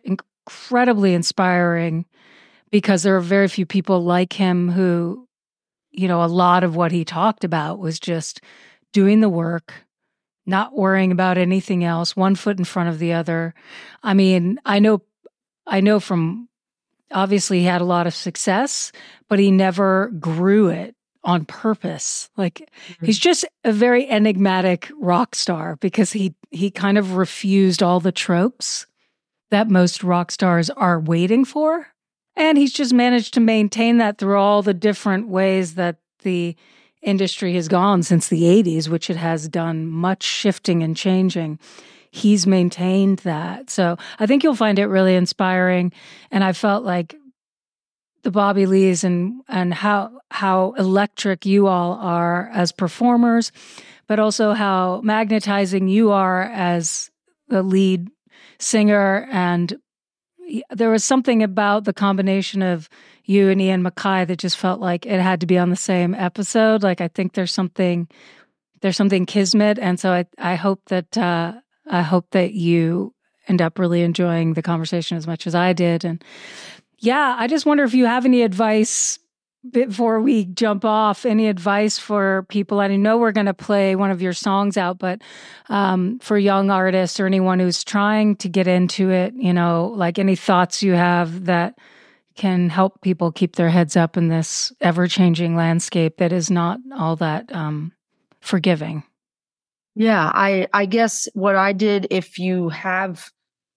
incredibly inspiring because there are very few people like him who, you know, a lot of what he talked about was just doing the work, not worrying about anything else, one foot in front of the other. I mean, I know, I know from, obviously he had a lot of success, but he never grew it on purpose. Like mm-hmm. he's just a very enigmatic rock star because he, he kind of refused all the tropes that most rock stars are waiting for. And he's just managed to maintain that through all the different ways that the industry has gone since the eighties, which it has done much shifting and changing. He's maintained that. So I think you'll find it really inspiring. And I felt like the Bobby Lees and and how how electric you all are as performers, but also how magnetizing you are as the lead singer. And there was something about the combination of you and Ian MacKaye that just felt like it had to be on the same episode. Like I think there's something there's something kismet, and so I I hope that uh, I hope that you end up really enjoying the conversation as much as I did. And yeah, I just wonder if you have any advice before we jump off, any advice for people. I know we're going to play one of your songs out, but um, for young artists or anyone who's trying to get into it, you know, like any thoughts you have that can help people keep their heads up in this ever-changing landscape that is not all that um, forgiving. Yeah, I, I guess what I did, if you have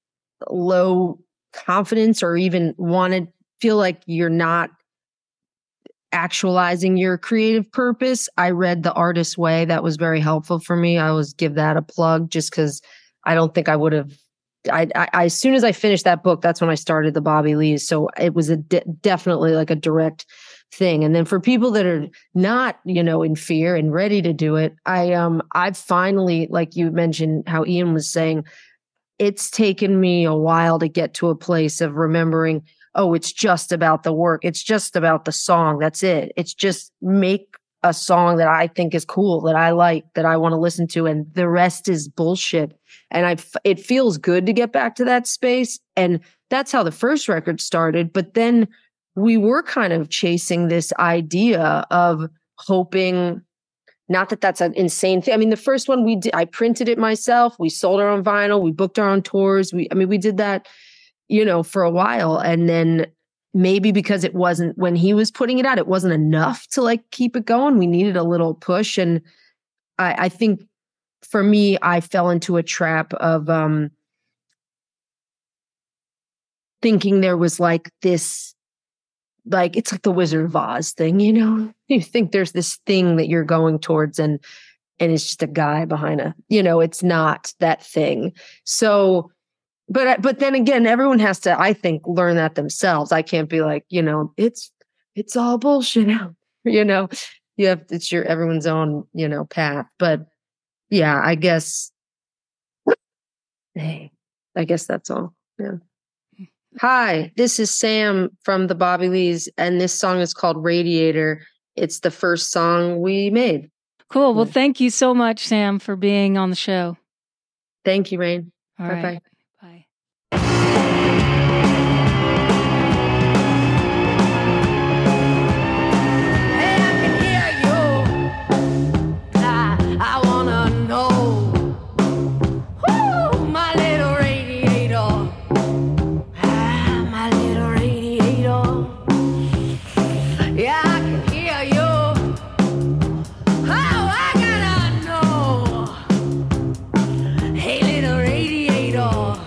low confidence or even want to feel like you're not actualizing your creative purpose, I read The Artist's Way. That was very helpful for me. I always give that a plug just because I don't think I would have. I, I as soon as I finished that book, that's when I started the Bobby Lees. So it was a de- definitely like a direct thing. And then for people that are not, you know, in fear and ready to do it, I um I've finally, like you mentioned, how Ian was saying, it's taken me a while to get to a place of remembering, oh, it's just about the work. It's just about the song. That's it. It's just make a song that I think is cool, that I like, that I want to listen to, and the rest is bullshit. And I, it feels good to get back to that space. And that's how the first record started. But then we were kind of chasing this idea of hoping, not that that's an insane thing. I mean, the first one we did, I printed it myself. We sold our own vinyl. We booked our own tours. We, I mean, we did that, you know, for a while. And then maybe because it wasn't, when he was putting it out, it wasn't enough to like keep it going. We needed a little push. And I, I think for me, I fell into a trap of um, thinking there was like this, like, it's like the Wizard of Oz thing, you know, you think there's this thing that you're going towards and, and it's just a guy behind a, you know, it's not that thing. So, but, but then again, everyone has to, I think, learn that themselves. I can't be like, you know, it's, it's all bullshit out, you know, you have, it's your, everyone's own, you know, path. But yeah, I guess, hey, I guess that's all. Yeah. Hi, this is Sam from the Bobby Lees, and this song is called Radiator. It's the first song we made. Cool. Well, thank you so much, Sam, for being on the show. Thank you, Rain. All Bye-bye. Right. Bye. Hey, little radiator.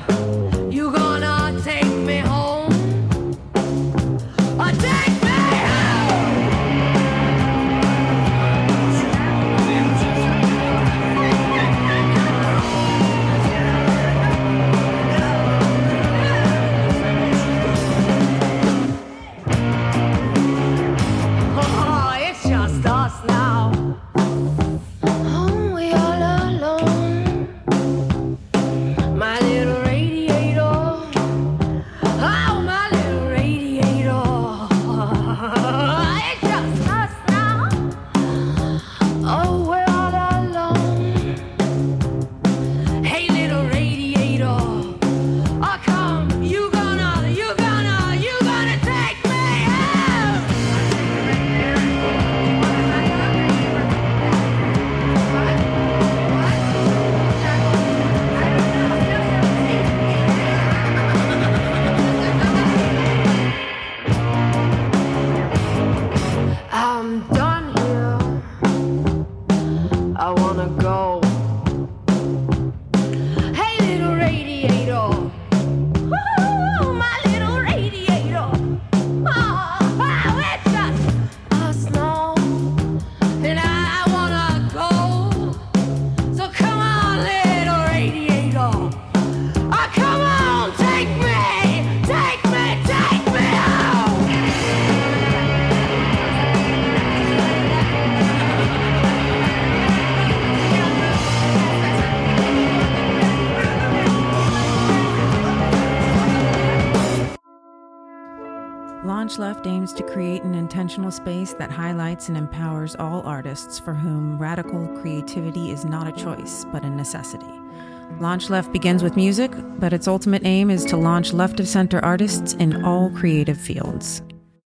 Launch Left aims to create an intentional space that highlights and empowers all artists for whom radical creativity is not a choice, but a necessity. Launch Left begins with music, but its ultimate aim is to launch left-of-center artists in all creative fields.